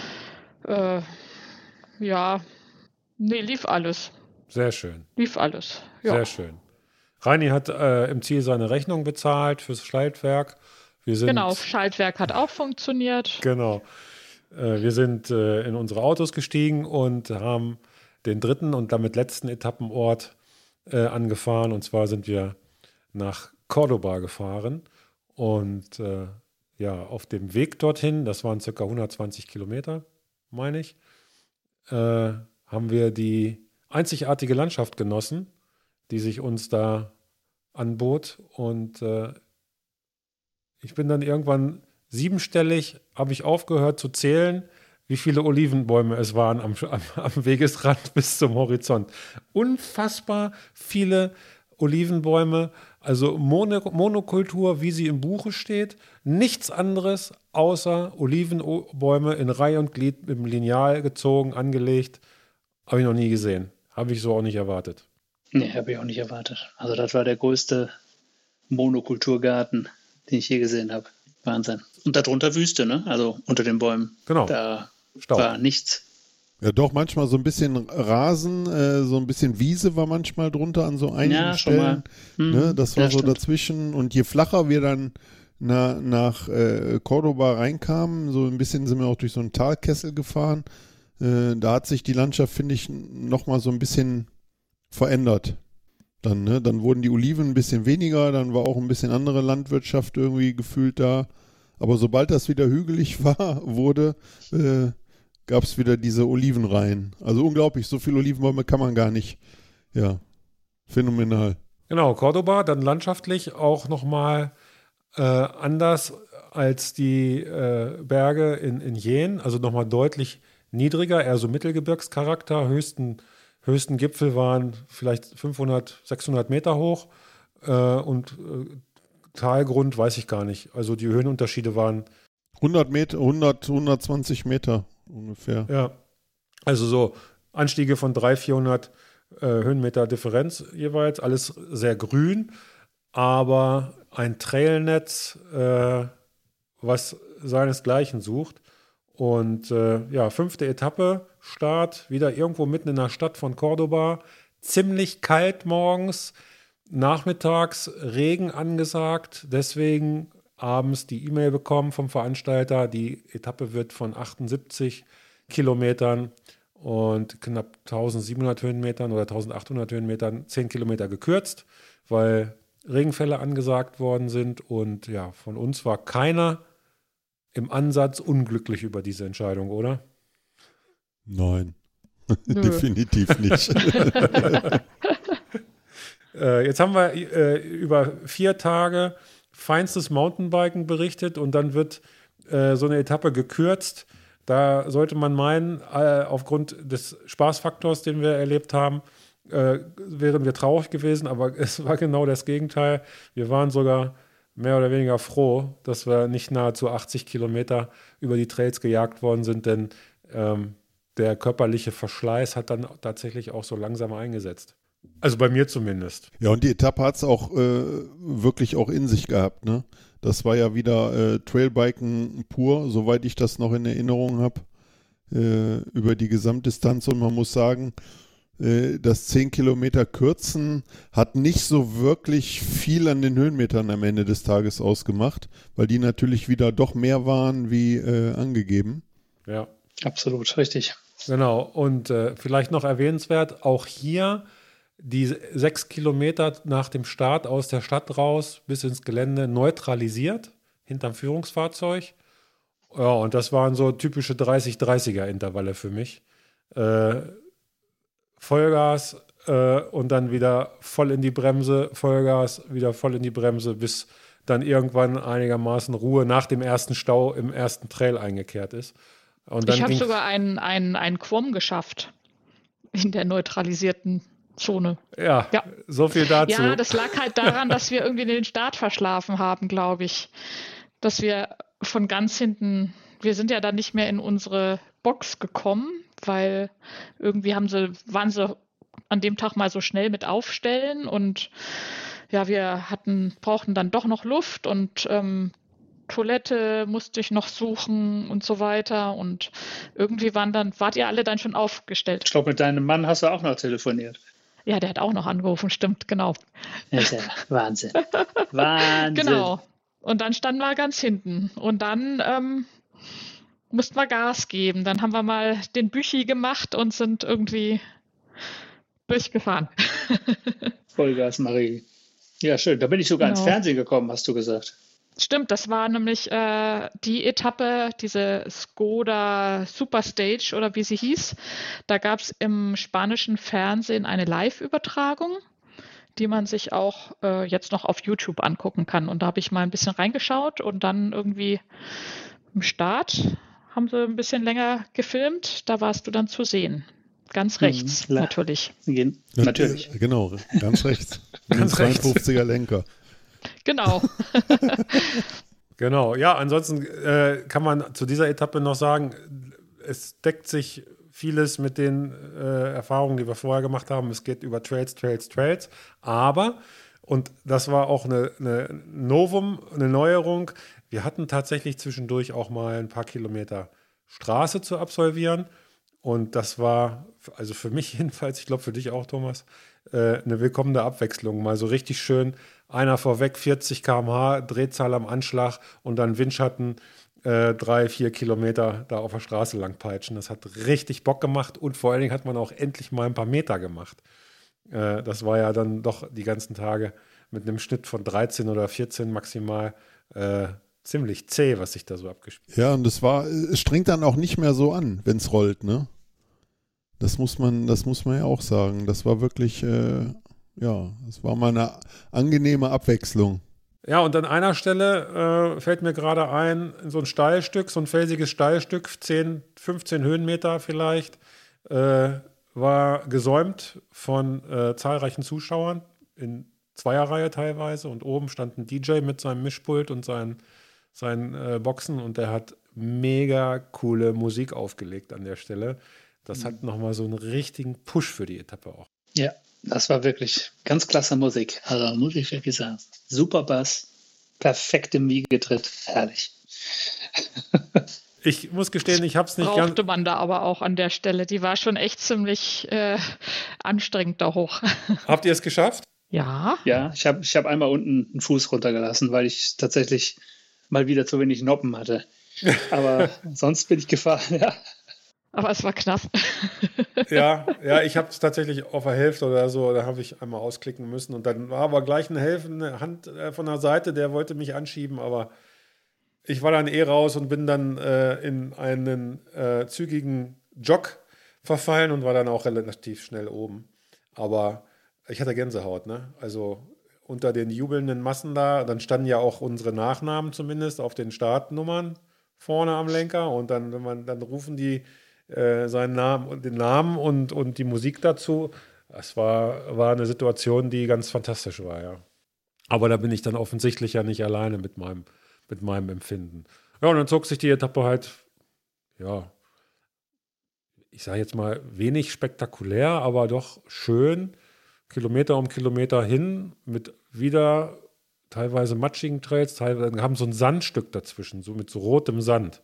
äh, ja, nee, lief alles. Sehr schön, Lief alles. Ja. sehr schön. Reini hat äh, im Ziel seine Rechnung bezahlt fürs Schaltwerk. Wir sind, Genau, Schaltwerk hat auch funktioniert. Genau. Äh, wir sind äh, in unsere Autos gestiegen und haben den dritten und damit letzten Etappenort äh, angefahren. Und zwar sind wir nach Cordoba gefahren. Und äh, ja, auf dem Weg dorthin, das waren circa hundertzwanzig Kilometer, meine ich, äh, haben wir die einzigartige Landschaft genossen, die sich uns da anbot. Und äh, ich bin dann irgendwann siebenstellig, habe ich aufgehört zu zählen, wie viele Olivenbäume es waren am, am, am Wegesrand bis zum Horizont. Unfassbar viele Olivenbäume, also Mono, Monokultur, wie sie im Buche steht. Nichts anderes außer Olivenbäume in Reihe und Glied mit dem Lineal gezogen, angelegt. Habe ich noch nie gesehen. Habe ich so auch nicht erwartet. Nee, habe ich auch nicht erwartet. Also das war der größte Monokulturgarten, den ich je gesehen habe. Wahnsinn. Und darunter Wüste, ne? Also unter den Bäumen. Genau. Da Staub. war nichts. Ja, doch, manchmal so ein bisschen Rasen, äh, so ein bisschen Wiese war manchmal drunter an so einigen Ja, schon Stellen. mal. Mhm. Ne, das war Ja, so stimmt. dazwischen. Und je flacher wir dann na, nach äh, Cordoba reinkamen, so ein bisschen sind wir auch durch so einen Talkessel gefahren. Äh, da hat sich die Landschaft, finde ich, nochmal so ein bisschen verändert. Dann, ne? Dann wurden die Oliven ein bisschen weniger, dann war auch ein bisschen andere Landwirtschaft irgendwie gefühlt da. Aber sobald das wieder hügelig war, wurde, äh, gab es wieder diese Olivenreihen. Also unglaublich, so viele Olivenbäume kann man gar nicht. Ja, phänomenal. Genau, Cordoba, dann landschaftlich auch nochmal äh, anders als die äh, Berge in, in Jaén, also nochmal deutlich niedriger, eher so Mittelgebirgscharakter. Höchsten, höchsten Gipfel waren vielleicht fünfhundert, sechshundert Meter hoch äh, und äh, Talgrund weiß ich gar nicht. Also die Höhenunterschiede waren hundert Meter, hundert, hundertzwanzig Meter ungefähr. ja, also so Anstiege von dreihundert, vierhundert äh, Höhenmeter Differenz jeweils, alles sehr grün, aber ein Trailnetz, äh, was seinesgleichen sucht. Und äh, ja, fünfte Etappe, Start, wieder irgendwo mitten in der Stadt von Cordoba, ziemlich kalt morgens, nachmittags Regen angesagt, deswegen abends die E-Mail bekommen vom Veranstalter, die Etappe wird von achtundsiebzig Kilometern und knapp eintausendsiebenhundert Höhenmetern oder eintausendachthundert Höhenmetern zehn Kilometer gekürzt, weil Regenfälle angesagt worden sind und ja, von uns war keiner im Ansatz unglücklich über diese Entscheidung, oder? Nein, Nö. definitiv nicht. Äh, jetzt haben wir äh, über vier Tage feinstes Mountainbiken berichtet und dann wird äh, so eine Etappe gekürzt. Da sollte man meinen, äh, aufgrund des Spaßfaktors, den wir erlebt haben, äh, wären wir traurig gewesen, aber es war genau das Gegenteil. Wir waren sogar mehr oder weniger froh, dass wir nicht nahezu achtzig Kilometer über die Trails gejagt worden sind, denn ähm, der körperliche Verschleiß hat dann tatsächlich auch so langsam eingesetzt. Also bei mir zumindest. Ja, und die Etappe hat es auch äh, wirklich auch in sich gehabt, ne? Das war ja wieder äh, Trailbiken pur, soweit ich das noch in Erinnerung habe, äh, über die Gesamtdistanz. Und man muss sagen, äh, das zehn Kilometer Kürzen hat nicht so wirklich viel an den Höhenmetern am Ende des Tages ausgemacht, weil die natürlich wieder doch mehr waren wie äh, angegeben. Ja, Absolut, richtig. genau. Und äh, vielleicht noch erwähnenswert, auch hier die sechs Kilometer nach dem Start aus der Stadt raus bis ins Gelände neutralisiert, hinterm Führungsfahrzeug. Ja, und das waren so typische dreißig-dreißiger-Intervalle für mich. Äh, Vollgas äh, und dann wieder voll in die Bremse, Vollgas, wieder voll in die Bremse, bis dann irgendwann einigermaßen Ruhe nach dem ersten Stau im ersten Trail eingekehrt ist. Und dann Ich habe ging's- sogar einen, einen, einen Quom geschafft in der neutralisierten Zone. Ja, Ja. so viel dazu. Ja, das lag halt daran, dass wir irgendwie den Start verschlafen haben, glaube ich. Dass wir von ganz hinten, wir sind ja dann nicht mehr in unsere Box gekommen, weil irgendwie haben sie, waren sie an dem Tag mal so schnell mit Aufstellen und ja, wir hatten, brauchten dann doch noch Luft und ähm, Toilette musste ich noch suchen und so weiter. Und irgendwie waren dann, wart ihr alle dann schon aufgestellt? Ich glaube, mit deinem Mann hast du auch noch telefoniert. Ja, der hat auch noch angerufen, stimmt, genau. Das ist ja Wahnsinn. Wahnsinn. Genau. Und dann standen wir ganz hinten. Und dann ähm, mussten wir Gas geben. Dann haben wir mal den Büchi gemacht und sind irgendwie durchgefahren. Vollgas, Marie. Ja, schön. Da bin ich sogar ins Genau. Fernsehen gekommen, hast du gesagt. Stimmt, das war nämlich äh, die Etappe, diese Skoda Superstage oder wie sie hieß. Da gab es im spanischen Fernsehen eine Live-Übertragung, die man sich auch äh, jetzt noch auf YouTube angucken kann. Und da habe ich mal ein bisschen reingeschaut und dann irgendwie im Start haben sie ein bisschen länger gefilmt. Da warst du dann zu sehen. Ganz rechts, Mhm, la- natürlich. Gehen- Natürlich. Äh, Genau, ganz rechts. Ganz rechts. zweiundfünfziger Lenker. Genau. Genau, ja, ansonsten äh, kann man zu dieser Etappe noch sagen, es deckt sich vieles mit den äh, Erfahrungen, die wir vorher gemacht haben. Es geht über Trails, Trails, Trails, aber, und das war auch eine, eine Novum, eine Neuerung, wir hatten tatsächlich zwischendurch auch mal ein paar Kilometer Straße zu absolvieren Und das war, also für mich jedenfalls, ich glaube für dich auch, Thomas, äh, eine willkommene Abwechslung. Mal so richtig schön, einer vorweg, vierzig Kilometer pro Stunde, Drehzahl am Anschlag und dann Windschatten, äh, drei, vier Kilometer da auf der Straße lang peitschen. Das hat richtig Bock gemacht und vor allen Dingen hat man auch endlich mal ein paar Meter gemacht. Äh, das war ja dann doch die ganzen Tage mit einem Schnitt von dreizehn oder vierzehn maximal äh, ziemlich zäh, was sich da so abgespielt hat. Ja, und das war, es strengt dann auch nicht mehr so an, wenn es rollt, ne? Das muss man, das muss man ja auch sagen. Das war wirklich, äh, ja, das war mal eine angenehme Abwechslung. Ja, und an einer Stelle äh, fällt mir gerade ein, so ein Steilstück, so ein felsiges Steilstück, zehn, fünfzehn Höhenmeter vielleicht, äh, war gesäumt von äh, zahlreichen Zuschauern, in Zweierreihe teilweise. Und oben stand ein D J mit seinem Mischpult und seinen, seinen äh, Boxen und der hat mega coole Musik aufgelegt an der Stelle. Das hat nochmal so einen richtigen Push für die Etappe auch. Ja, das war wirklich ganz klasse Musik. Also muss ich wirklich sagen. Super Bass, perfekt im Wiegetritt, herrlich. Ich muss gestehen, ich habe es nicht ganz... Brauchte man da aber auch an der Stelle. Die war schon echt ziemlich äh, anstrengend da hoch. Habt ihr es geschafft? Ja. Ja, ich habe ich hab einmal unten einen Fuß runtergelassen, weil ich tatsächlich mal wieder zu wenig Noppen hatte. Aber sonst bin ich gefahren, ja. Aber es war knapp. Ja, ja, ich habe es tatsächlich auf der Hälfte oder so, da habe ich einmal ausklicken müssen und dann war aber gleich eine helfende Hand äh, von der Seite, der wollte mich anschieben, aber ich war dann eh raus und bin dann äh, in einen äh, zügigen Jog verfallen und war dann auch relativ schnell oben. Aber ich hatte Gänsehaut, ne? Also unter den jubelnden Massen da, dann standen ja auch unsere Nachnamen zumindest auf den Startnummern vorne am Lenker und dann, wenn man, dann rufen die äh, seinen Namen und den Namen und, und die Musik dazu. Das war, war eine Situation, die ganz fantastisch war, ja. Aber da bin ich dann offensichtlich ja nicht alleine mit meinem, mit meinem Empfinden. Ja, und dann zog sich die Etappe halt, ja, ich sage jetzt mal, wenig spektakulär, aber doch schön, Kilometer um Kilometer hin, mit wieder teilweise matschigen Trails, teilweise haben so ein Sandstück dazwischen, so mit so rotem Sand.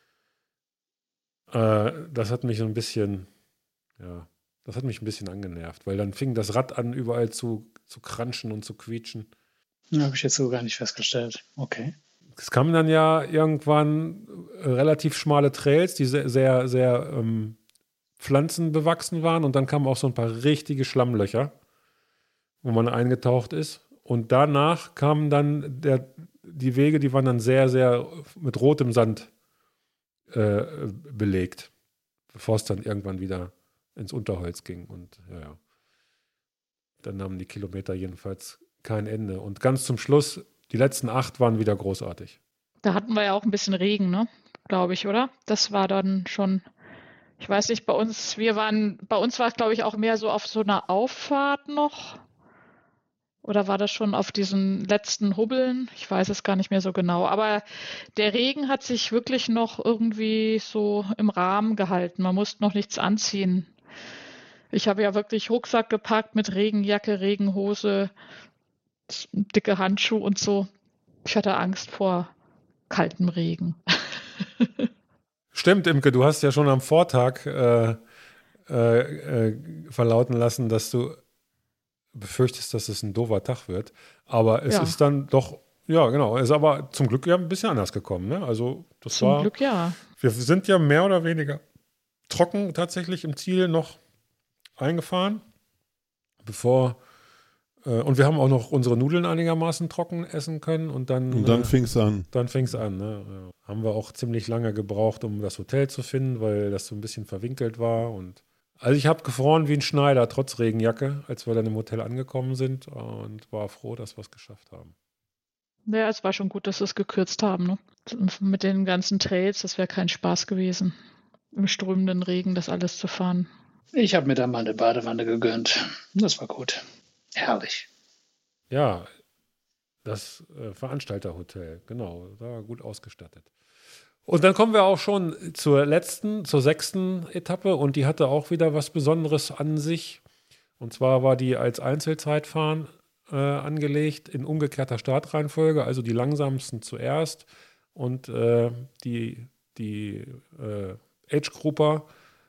Äh, das hat mich so ein bisschen, ja, das hat mich ein bisschen angenervt, weil dann fing das Rad an, überall zu, zu kranschen und zu quietschen. Habe ich jetzt so gar nicht festgestellt. Okay. Es kamen dann ja irgendwann relativ schmale Trails, die sehr, sehr, sehr ähm, pflanzenbewachsen waren und dann kamen auch so ein paar richtige Schlammlöcher, wo man eingetaucht ist. Und danach kamen dann der, die Wege, die waren dann sehr, sehr mit rotem Sand äh, belegt, bevor es dann irgendwann wieder ins Unterholz ging. Und ja, ja. Dann nahmen die Kilometer jedenfalls kein Ende. Und ganz zum Schluss, die letzten acht waren wieder großartig. Da hatten wir ja auch ein bisschen Regen, ne? Glaube ich, oder? Das war dann schon, ich weiß nicht, bei uns, wir waren, bei uns war es, glaube ich, auch mehr so auf so einer Auffahrt noch. Oder war das schon auf diesen letzten Hubbeln? Ich weiß es gar nicht mehr so genau. Aber der Regen hat sich wirklich noch irgendwie so im Rahmen gehalten. Man musste noch nichts anziehen. Ich habe ja wirklich Rucksack gepackt mit Regenjacke, Regenhose, dicke Handschuhe und so. Ich hatte Angst vor kaltem Regen. Stimmt, Imke, du hast ja schon am Vortag äh, äh, äh, verlauten lassen, dass du befürchtest, dass es ein doofer Tag wird. Aber es Ja. ist dann doch, ja genau, ist aber zum Glück ja ein bisschen anders gekommen. Ne? Also das Zum war, Glück ja. wir sind ja mehr oder weniger trocken tatsächlich im Ziel noch eingefahren, bevor äh, und wir haben auch noch unsere Nudeln einigermaßen trocken essen können und dann Und dann äh, fing es an. Dann fing es an. Ne? Ja. Haben wir auch ziemlich lange gebraucht, um das Hotel zu finden, weil das so ein bisschen verwinkelt war. Und also ich habe gefroren wie ein Schneider, trotz Regenjacke, als wir dann im Hotel angekommen sind und war froh, dass wir es geschafft haben. Ja, es war schon gut, dass wir es gekürzt haben. Ne? Mit den ganzen Trails, das wäre kein Spaß gewesen, im strömenden Regen das alles zu fahren. Ich habe mir da mal eine Badewanne gegönnt. Das war gut. Herrlich. Ja, das äh, Veranstalterhotel, genau, da war gut ausgestattet. Und dann kommen wir auch schon zur letzten, zur sechsten Etappe und die hatte auch wieder was Besonderes an sich. Und zwar war die als Einzelzeitfahren äh, angelegt in umgekehrter Startreihenfolge, also die langsamsten zuerst und äh, die, die äh, Age-Grupper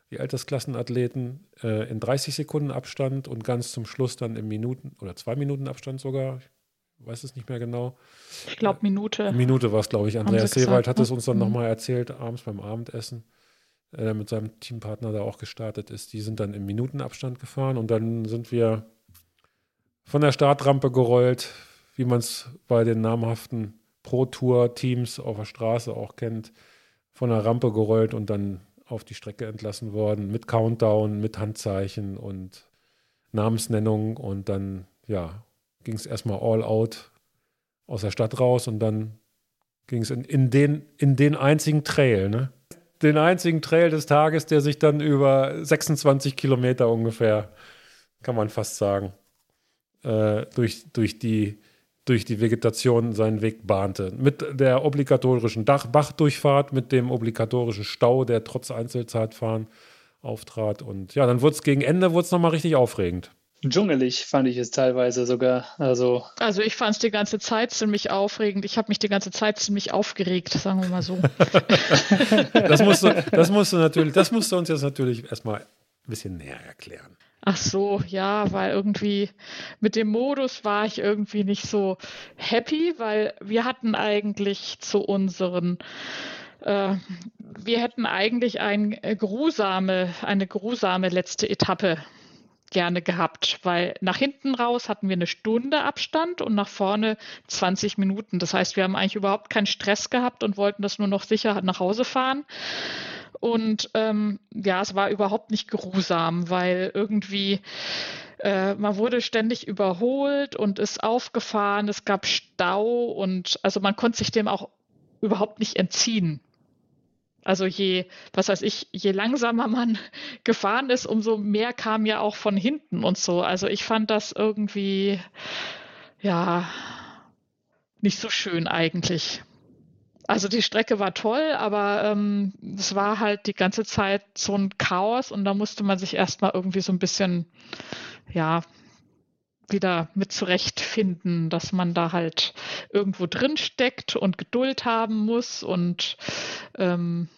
die Altersklassenathleten, äh, in dreißig Sekunden Abstand und ganz zum Schluss dann im Minuten- oder zwei Minuten Abstand sogar. Ich weiß es nicht mehr genau. Ich glaube, Minute. Minute war es, glaube ich. Andreas gesagt, Seewald hat ne? es uns dann Mhm. nochmal erzählt, abends beim Abendessen, äh, mit seinem Teampartner da auch gestartet ist. Die sind dann im Minutenabstand gefahren und dann sind wir von der Startrampe gerollt, wie man es bei den namhaften Pro-Tour-Teams auf der Straße auch kennt, von der Rampe gerollt und dann auf die Strecke entlassen worden, mit Countdown, mit Handzeichen und Namensnennung und dann, ja, ging es erstmal all out aus der Stadt raus und dann ging es in, in, den, in den einzigen Trail, ne? Den einzigen Trail des Tages, der sich dann über sechsundzwanzig Kilometer ungefähr, kann man fast sagen, äh, durch, durch, die, durch die Vegetation seinen Weg bahnte. Mit der obligatorischen Dach- Bachdurchfahrt, mit dem obligatorischen Stau, der trotz Einzelzeitfahren auftrat. Und ja, dann wurde es gegen Ende wurde es nochmal richtig aufregend. Dschungelig fand ich es teilweise sogar. Also Also ich fand es die ganze Zeit ziemlich aufregend. Ich habe mich die ganze Zeit ziemlich aufgeregt, sagen wir mal so. Das musst du, das musst du natürlich, das musst du uns jetzt natürlich erstmal ein bisschen näher erklären. Ach so, ja, weil irgendwie mit dem Modus war ich irgendwie nicht so happy, weil wir hatten eigentlich zu unseren, äh, wir hätten eigentlich ein, äh, grusame, eine grusame letzte Etappe gerne gehabt, weil nach hinten raus hatten wir eine Stunde Abstand und nach vorne zwanzig Minuten. Das heißt, wir haben eigentlich überhaupt keinen Stress gehabt und wollten das nur noch sicher nach Hause fahren. Und ähm, ja, es war überhaupt nicht grusam, weil irgendwie äh, man wurde ständig überholt und ist aufgefahren, es gab Stau und also man konnte sich dem auch überhaupt nicht entziehen. Also je, was weiß ich, je langsamer man gefahren ist, umso mehr kam ja auch von hinten und so. Also ich fand das irgendwie, ja, nicht so schön eigentlich. Also die Strecke war toll, aber ähm, es war halt die ganze Zeit so ein Chaos und da musste man sich erstmal irgendwie so ein bisschen, ja, wieder mit zurechtfinden, dass man da halt irgendwo drin steckt und Geduld haben muss und ähm,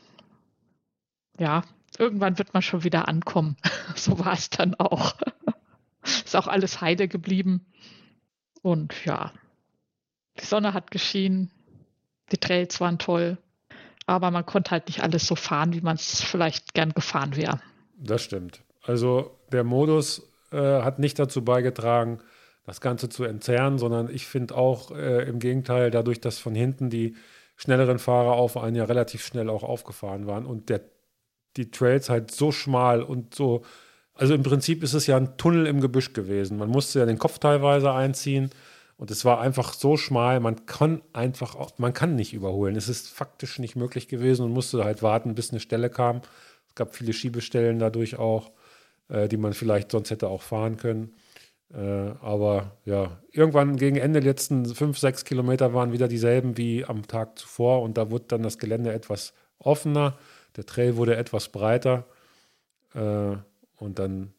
ja, irgendwann wird man schon wieder ankommen. So war es dann auch. Ist auch alles heile geblieben. Und ja, die Sonne hat geschienen, die Trails waren toll, aber man konnte halt nicht alles so fahren, wie man es vielleicht gern gefahren wäre. Das stimmt. Also der Modus äh, hat nicht dazu beigetragen, das Ganze zu entzerren, sondern ich finde auch äh, im Gegenteil, dadurch, dass von hinten die schnelleren Fahrer auf einen ja relativ schnell auch aufgefahren waren und der die Trails halt so schmal und so, also im Prinzip ist es ja ein Tunnel im Gebüsch gewesen. Man musste ja den Kopf teilweise einziehen und es war einfach so schmal, man kann einfach, auch, man kann nicht überholen. Es ist faktisch nicht möglich gewesen und musste halt warten, bis eine Stelle kam. Es gab viele Schiebestellen dadurch auch, äh, die man vielleicht sonst hätte auch fahren können. Äh, aber ja, irgendwann gegen Ende, die letzten fünf, sechs Kilometer waren wieder dieselben wie am Tag zuvor und da wurde dann das Gelände etwas offener. Der Trail wurde etwas breiter äh, und dann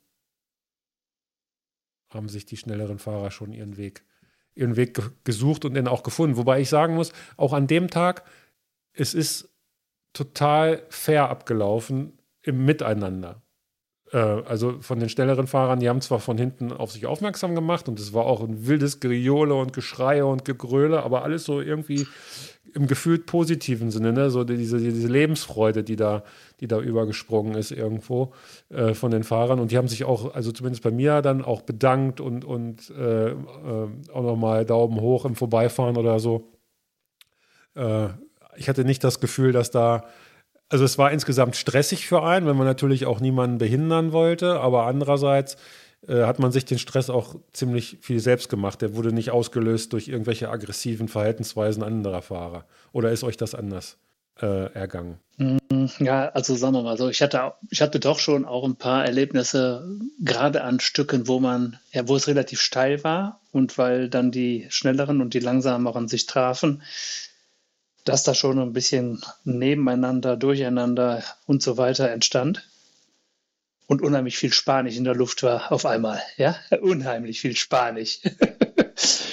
haben sich die schnelleren Fahrer schon ihren Weg, ihren Weg ge- gesucht und den auch gefunden. Wobei ich sagen muss, auch an dem Tag, es ist total fair abgelaufen im Miteinander. Äh, also von den schnelleren Fahrern, die haben zwar von hinten auf sich aufmerksam gemacht und es war auch ein wildes Geriole und Geschreie und Gegröle, aber alles so irgendwie im gefühlt positiven Sinne, ne? So diese, diese Lebensfreude, die da, die da übergesprungen ist irgendwo äh, von den Fahrern. Und die haben sich auch, also zumindest bei mir, dann auch bedankt und, und äh, äh, auch nochmal Daumen hoch im Vorbeifahren oder so. Äh, ich hatte nicht das Gefühl, dass da, also es war insgesamt stressig für einen, wenn man natürlich auch niemanden behindern wollte, aber andererseits äh, hat man sich den Stress auch ziemlich viel selbst gemacht. Der wurde nicht ausgelöst durch irgendwelche aggressiven Verhaltensweisen anderer Fahrer. Oder ist euch das anders äh, ergangen? Ja, also sagen wir mal so, ich hatte, ich hatte doch schon auch ein paar Erlebnisse, gerade an Stücken, wo man, ja, wo es relativ steil war und weil dann die schnelleren und die langsameren sich trafen, dass da schon ein bisschen nebeneinander, durcheinander und so weiter entstand. Und unheimlich viel Spanisch in der Luft war auf einmal, ja, unheimlich viel Spanisch.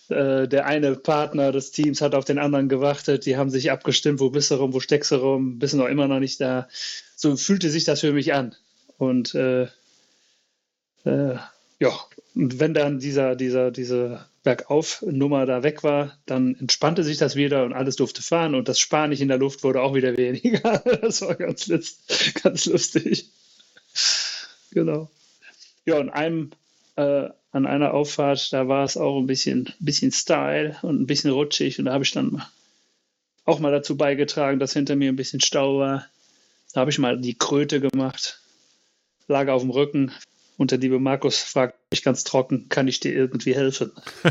äh, der eine Partner des Teams hat auf den anderen gewartet, die haben sich abgestimmt, wo bist du rum, wo steckst du rum, bist du noch immer noch nicht da. So fühlte sich das für mich an. Und äh, äh, ja, und wenn dann dieser, dieser, diese Bergauf-Nummer da weg war, dann entspannte sich das wieder und alles durfte fahren und das Spanisch in der Luft wurde auch wieder weniger. Das war ganz, ganz lustig. Genau. Ja, und einem, äh, an einer Auffahrt, da war es auch ein bisschen, bisschen Style und ein bisschen rutschig und da habe ich dann auch mal dazu beigetragen, dass hinter mir ein bisschen Stau war. Da habe ich mal die Kröte gemacht, lag auf dem Rücken und der liebe Markus fragt mich ganz trocken, kann ich dir irgendwie helfen?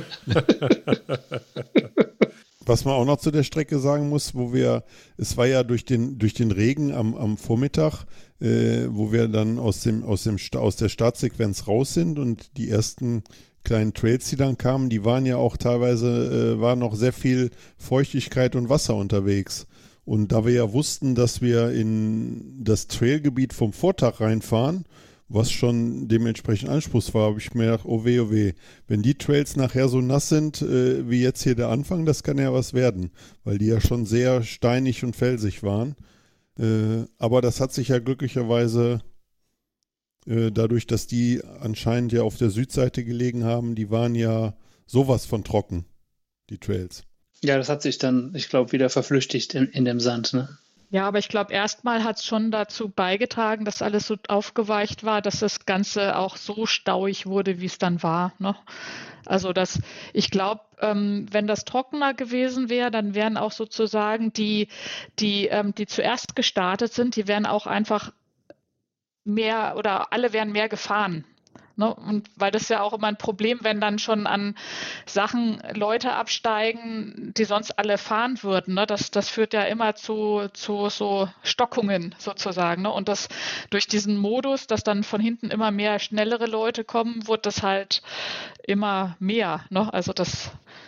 Was man auch noch zu der Strecke sagen muss, wo wir, es war ja durch den, durch den Regen am, am Vormittag, äh, wo wir dann aus dem, aus dem, aus der Startsequenz raus sind und die ersten kleinen Trails, die dann kamen, die waren ja auch teilweise, äh, war noch sehr viel Feuchtigkeit und Wasser unterwegs. Und da wir ja wussten, dass wir in das Trailgebiet vom Vortag reinfahren, was schon dementsprechend anspruchsvoll war, habe ich mir gedacht, oh weh, oh weh, wenn die Trails nachher so nass sind, äh, wie jetzt hier der Anfang, das kann ja was werden, weil die ja schon sehr steinig und felsig waren. Äh, aber das hat sich ja glücklicherweise äh, dadurch, dass die anscheinend ja auf der Südseite gelegen haben, die waren ja sowas von trocken, die Trails. Ja, das hat sich dann, ich glaube, wieder verflüchtigt in, in dem Sand, ne? Ja, aber ich glaube, erstmal hat es schon dazu beigetragen, dass alles so aufgeweicht war, dass das Ganze auch so stauig wurde, wie es dann war. Ne? Also das, ich glaube, ähm, wenn das trockener gewesen wäre, dann wären auch sozusagen die, die, ähm, die zuerst gestartet sind, die wären auch einfach mehr oder alle wären mehr gefahren. Ne? Und weil das ja auch immer ein Problem, wenn dann schon an Sachen Leute absteigen, die sonst alle fahren würden. Ne? Das, das führt ja immer zu, zu so Stockungen sozusagen. Ne? Und das durch diesen Modus, dass dann von hinten immer mehr schnellere Leute kommen, wird das halt immer mehr. Ne? Also das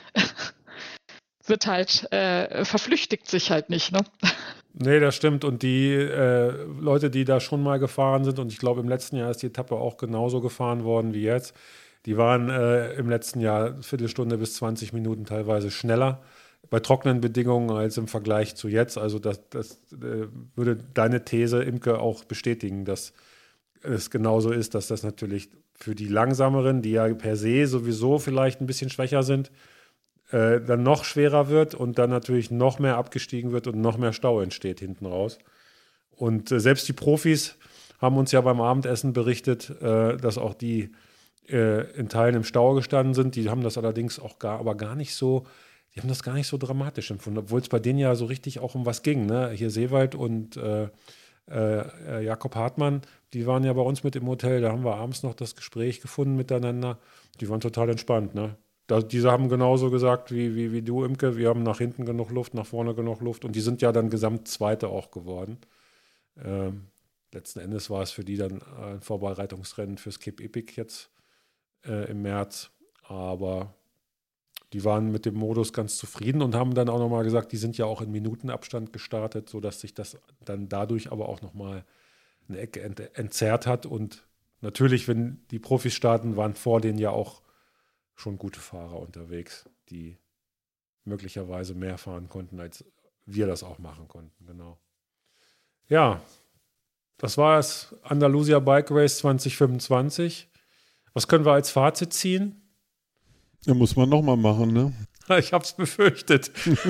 wird halt, äh, verflüchtigt sich halt nicht. Ne? Nee, das stimmt. Und die äh, Leute, die da schon mal gefahren sind, und ich glaube, im letzten Jahr ist die Etappe auch genauso gefahren worden wie jetzt, die waren äh, im letzten Jahr eine Viertelstunde bis zwanzig Minuten teilweise schneller bei trockenen Bedingungen als im Vergleich zu jetzt. Also das, das äh, würde deine These, Imke, auch bestätigen, dass es genauso ist, dass das natürlich für die Langsameren, die ja per se sowieso vielleicht ein bisschen schwächer sind, Äh, dann noch schwerer wird und dann natürlich noch mehr abgestiegen wird und noch mehr Stau entsteht hinten raus. Und äh, selbst die Profis haben uns ja beim Abendessen berichtet, äh, dass auch die äh, in Teilen im Stau gestanden sind. Die haben das allerdings auch gar, aber gar nicht so, die haben das gar nicht so dramatisch empfunden, obwohl es bei denen ja so richtig auch um was ging. Ne? Hier Seewald und äh, äh, Jakob Hartmann, die waren ja bei uns mit im Hotel, da haben wir abends noch das Gespräch gefunden miteinander. Die waren total entspannt, ne? Da, diese haben genauso gesagt wie, wie, wie du, Imke, wir haben nach hinten genug Luft, nach vorne genug Luft und die sind ja dann Gesamtzweite auch geworden. Ähm, letzten Endes war es für die dann ein Vorbereitungsrennen fürs Cape Epic jetzt äh, im März, aber die waren mit dem Modus ganz zufrieden und haben dann auch nochmal gesagt, die sind ja auch in Minutenabstand gestartet, sodass sich das dann dadurch aber auch nochmal eine Ecke ent- entzerrt hat und natürlich, wenn die Profis starten, waren vor denen ja auch schon gute Fahrer unterwegs, die möglicherweise mehr fahren konnten, als wir das auch machen konnten, genau. Ja, das war das Andalusia Bike Race zwanzig fünfundzwanzig. Was können wir als Fazit ziehen? Ja, muss man nochmal machen, ne? Ich hab's befürchtet.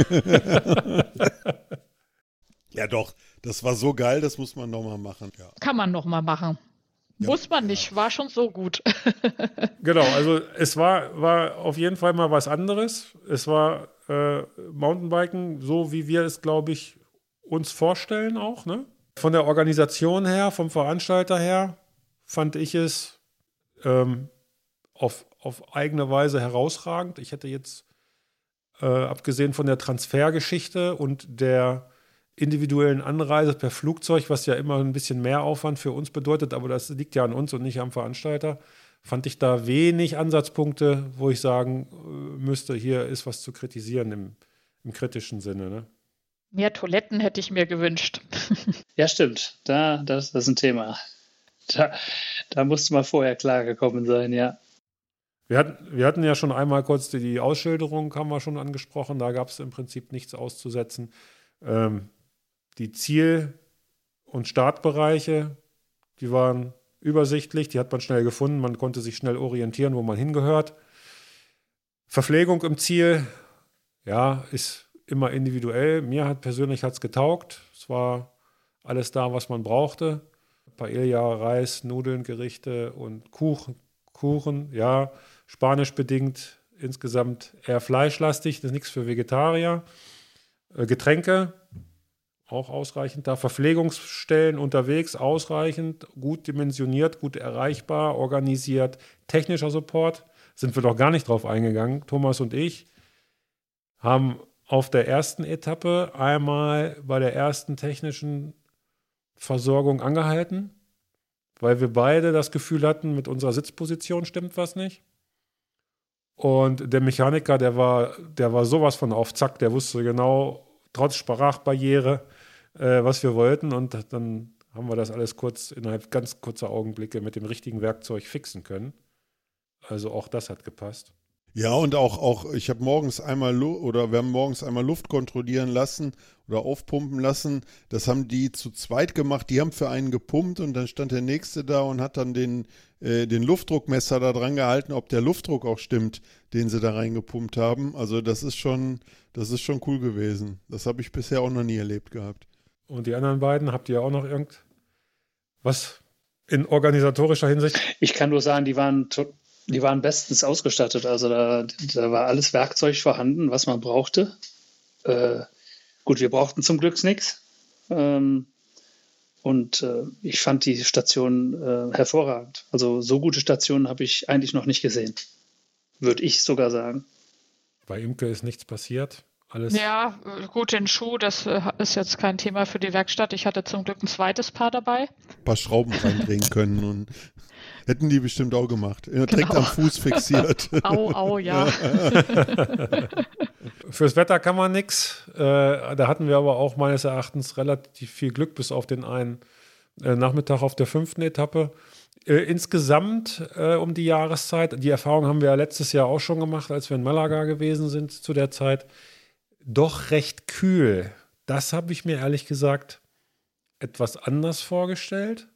Ja doch, das war so geil, das muss man nochmal machen. Ja. Kann man nochmal machen. Ja, Muss man ja. nicht, war schon so gut. Genau, also es war, war auf jeden Fall mal was anderes. Es war äh, Mountainbiken, so wie wir es, glaube ich, uns vorstellen auch. Ne? Von der Organisation her, vom Veranstalter her, fand ich es ähm, auf, auf eigene Weise herausragend. Ich hätte jetzt, äh, abgesehen von der Transfergeschichte und der individuellen Anreise per Flugzeug, was ja immer ein bisschen mehr Aufwand für uns bedeutet, aber das liegt ja an uns und nicht am Veranstalter, fand ich da wenig Ansatzpunkte, wo ich sagen äh, müsste, hier ist was zu kritisieren im, im kritischen Sinne. Ne? Mehr Toiletten hätte ich mir gewünscht. Ja, stimmt. Da, das, das ist ein Thema. Da, da musste mal vorher klargekommen sein, ja. Wir hatten, wir hatten ja schon einmal kurz die, die Ausschilderung, haben wir schon angesprochen. Da gab es im Prinzip nichts auszusetzen. Ähm, die Ziel- und Startbereiche, die waren übersichtlich, die hat man schnell gefunden. Man konnte sich schnell orientieren, wo man hingehört. Verpflegung im Ziel, ja, ist immer individuell. Mir hat persönlich hat's getaugt. Es war alles da, was man brauchte. Paella, Reis, Nudeln, Gerichte und Kuchen, Kuchen, ja, spanisch bedingt, insgesamt eher fleischlastig, das ist nichts für Vegetarier. Äh, Getränke, auch ausreichend da. Verpflegungsstellen unterwegs, ausreichend, gut dimensioniert, gut erreichbar, organisiert. Technischer Support, sind wir doch gar nicht drauf eingegangen. Thomas und ich haben auf der ersten Etappe einmal bei der ersten technischen Versorgung angehalten, weil wir beide das Gefühl hatten, mit unserer Sitzposition stimmt was nicht. Und der Mechaniker, der war, der war sowas von auf Zack, der wusste genau, trotz Sprachbarriere, äh, was wir wollten. Und dann haben wir das alles kurz innerhalb ganz kurzer Augenblicke mit dem richtigen Werkzeug fixen können. Also auch das hat gepasst. Ja, und auch, auch ich habe morgens einmal Lu- oder wir haben morgens einmal Luft kontrollieren lassen oder aufpumpen lassen. Das haben die zu zweit gemacht. Die haben für einen gepumpt und dann stand der Nächste da und hat dann den, äh, den Luftdruckmesser da dran gehalten, ob der Luftdruck auch stimmt, den sie da reingepumpt haben. Also das ist schon, das ist schon cool gewesen. Das habe ich bisher auch noch nie erlebt gehabt. Und die anderen beiden, habt ihr auch noch irgendwas in organisatorischer Hinsicht? Ich kann nur sagen, die waren to- Die waren bestens ausgestattet. Also da, da war alles Werkzeug vorhanden, was man brauchte. Äh, gut, wir brauchten zum Glück nichts. Ähm, und äh, ich fand die Station äh, hervorragend. Also so gute Stationen habe ich eigentlich noch nicht gesehen. Würde ich sogar sagen. Bei Imke ist nichts passiert. Alles. Ja, äh, gut, den Schuh, das äh, ist jetzt kein Thema für die Werkstatt. Ich hatte zum Glück ein zweites Paar dabei. Ein paar Schrauben reindrehen können und hätten die bestimmt auch gemacht. Er direkt Genau. am Fuß fixiert. Au, au, ja. Fürs Wetter kann man nichts. Äh, da hatten wir aber auch meines Erachtens relativ viel Glück, bis auf den einen äh, Nachmittag auf der fünften Etappe. Äh, insgesamt äh, um die Jahreszeit, die Erfahrung haben wir ja letztes Jahr auch schon gemacht, als wir in Malaga gewesen sind zu der Zeit, doch recht kühl. Das habe ich mir ehrlich gesagt etwas anders vorgestellt.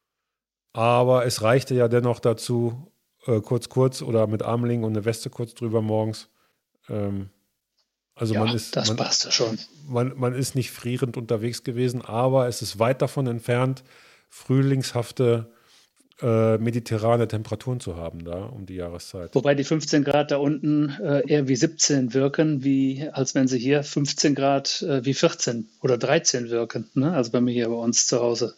Aber es reichte ja dennoch dazu, äh, kurz, kurz oder mit Armling und eine Weste kurz drüber morgens. Ähm, also Ja, man ist, das man, passte schon. man, man ist nicht frierend unterwegs gewesen, aber es ist weit davon entfernt, frühlingshafte äh, mediterrane Temperaturen zu haben da um die Jahreszeit. Wobei die fünfzehn Grad da unten äh, eher wie siebzehn wirken, wie, als wenn sie hier fünfzehn Grad äh, wie vierzehn oder dreizehn wirken. Ne? Also bei mir hier bei uns zu Hause.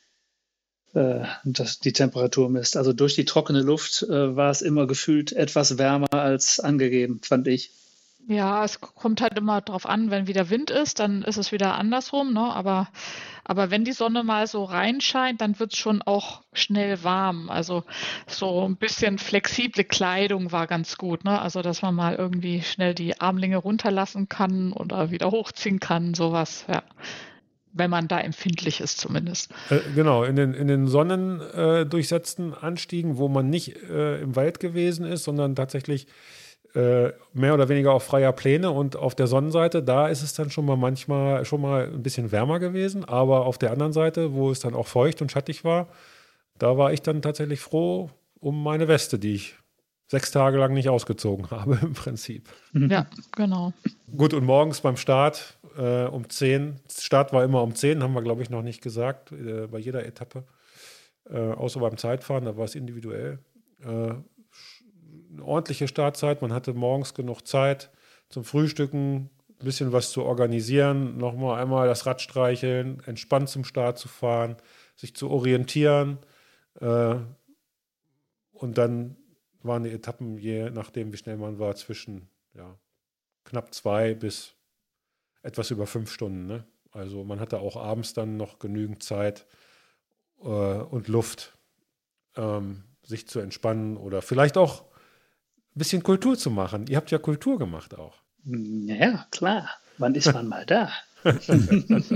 Äh, das, die Temperatur misst. Also durch die trockene Luft äh, war es immer gefühlt etwas wärmer als angegeben, fand ich. Ja, es kommt halt immer drauf an, wenn wieder Wind ist, dann ist es wieder andersrum, ne? Aber, aber wenn die Sonne mal so reinscheint, dann wird es schon auch schnell warm. Also so ein bisschen flexible Kleidung war ganz gut, ne? Also dass man mal irgendwie schnell die Armlinge runterlassen kann oder wieder hochziehen kann, sowas, ja. Wenn man da empfindlich ist zumindest. Äh, genau, in den, in den sonnendurchsetzten Anstiegen, wo man nicht äh, im Wald gewesen ist, sondern tatsächlich äh, mehr oder weniger auf freier Pläne und auf der Sonnenseite, da ist es dann schon mal manchmal schon mal ein bisschen wärmer gewesen, aber auf der anderen Seite, wo es dann auch feucht und schattig war, da war ich dann tatsächlich froh um meine Weste, die ich sechs Tage lang nicht ausgezogen habe im Prinzip. Ja, genau. Gut, und morgens beim Start äh, um zehn, Start war immer um zehn, haben wir glaube ich noch nicht gesagt, äh, bei jeder Etappe, äh, außer beim Zeitfahren, da war es individuell. Äh, eine ordentliche Startzeit, man hatte morgens genug Zeit zum Frühstücken, ein bisschen was zu organisieren, nochmal einmal das Rad streicheln, entspannt zum Start zu fahren, sich zu orientieren äh, und dann waren die Etappen, je nachdem wie schnell man war, zwischen ja, knapp zwei bis etwas über fünf Stunden. Ne? Also man hatte auch abends dann noch genügend Zeit äh, und Luft, ähm, sich zu entspannen oder vielleicht auch ein bisschen Kultur zu machen. Ihr habt ja Kultur gemacht auch. Ja, klar. Wann ist man mal da?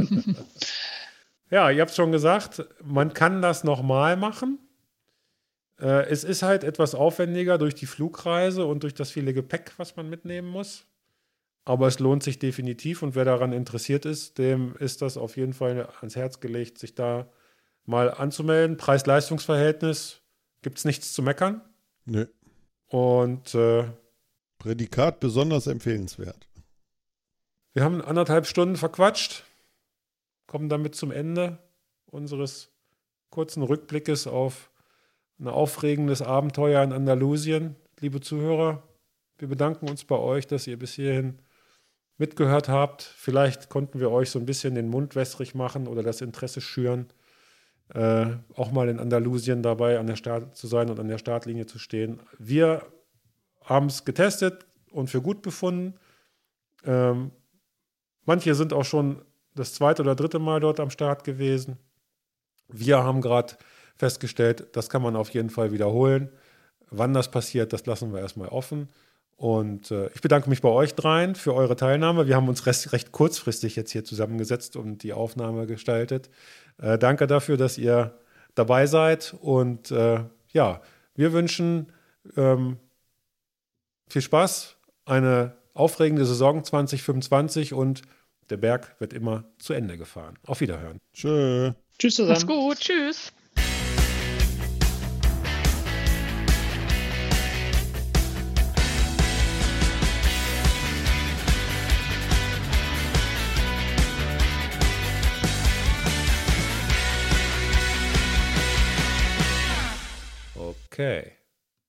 Ja, ihr habt es schon gesagt, man kann das nochmal machen. Äh, es ist halt etwas aufwendiger durch die Flugreise und durch das viele Gepäck, was man mitnehmen muss. Aber es lohnt sich definitiv und wer daran interessiert ist, dem ist das auf jeden Fall ans Herz gelegt, sich da mal anzumelden. Preis-Leistungs-Verhältnis gibt es nichts zu meckern. Nö. Und äh, Prädikat besonders empfehlenswert. wir haben anderthalb Stunden verquatscht, kommen damit zum Ende unseres kurzen Rückblickes auf ein aufregendes Abenteuer in Andalusien. Liebe Zuhörer, wir bedanken uns bei euch, dass ihr bis hierhin mitgehört habt. Vielleicht konnten wir euch so ein bisschen den Mund wässrig machen oder das Interesse schüren, äh, auch mal in Andalusien dabei an der Start zu sein und an der Startlinie zu stehen. Wir haben es getestet und für gut befunden. Ähm, manche sind auch schon das zweite oder dritte Mal dort am Start gewesen. Wir haben gerade festgestellt, das kann man auf jeden Fall wiederholen. Wann das passiert, das lassen wir erstmal offen. Und äh, ich bedanke mich bei euch dreien für eure Teilnahme. Wir haben uns recht, recht kurzfristig jetzt hier zusammengesetzt und die Aufnahme gestaltet. Äh, danke dafür, dass ihr dabei seid. Und äh, ja, wir wünschen ähm, viel Spaß, eine aufregende Saison zwanzig fünfundzwanzig und der Berg wird immer zu Ende gefahren. Auf Wiederhören. Tschö. Tschüss zusammen. Macht's gut. Tschüss. Okay.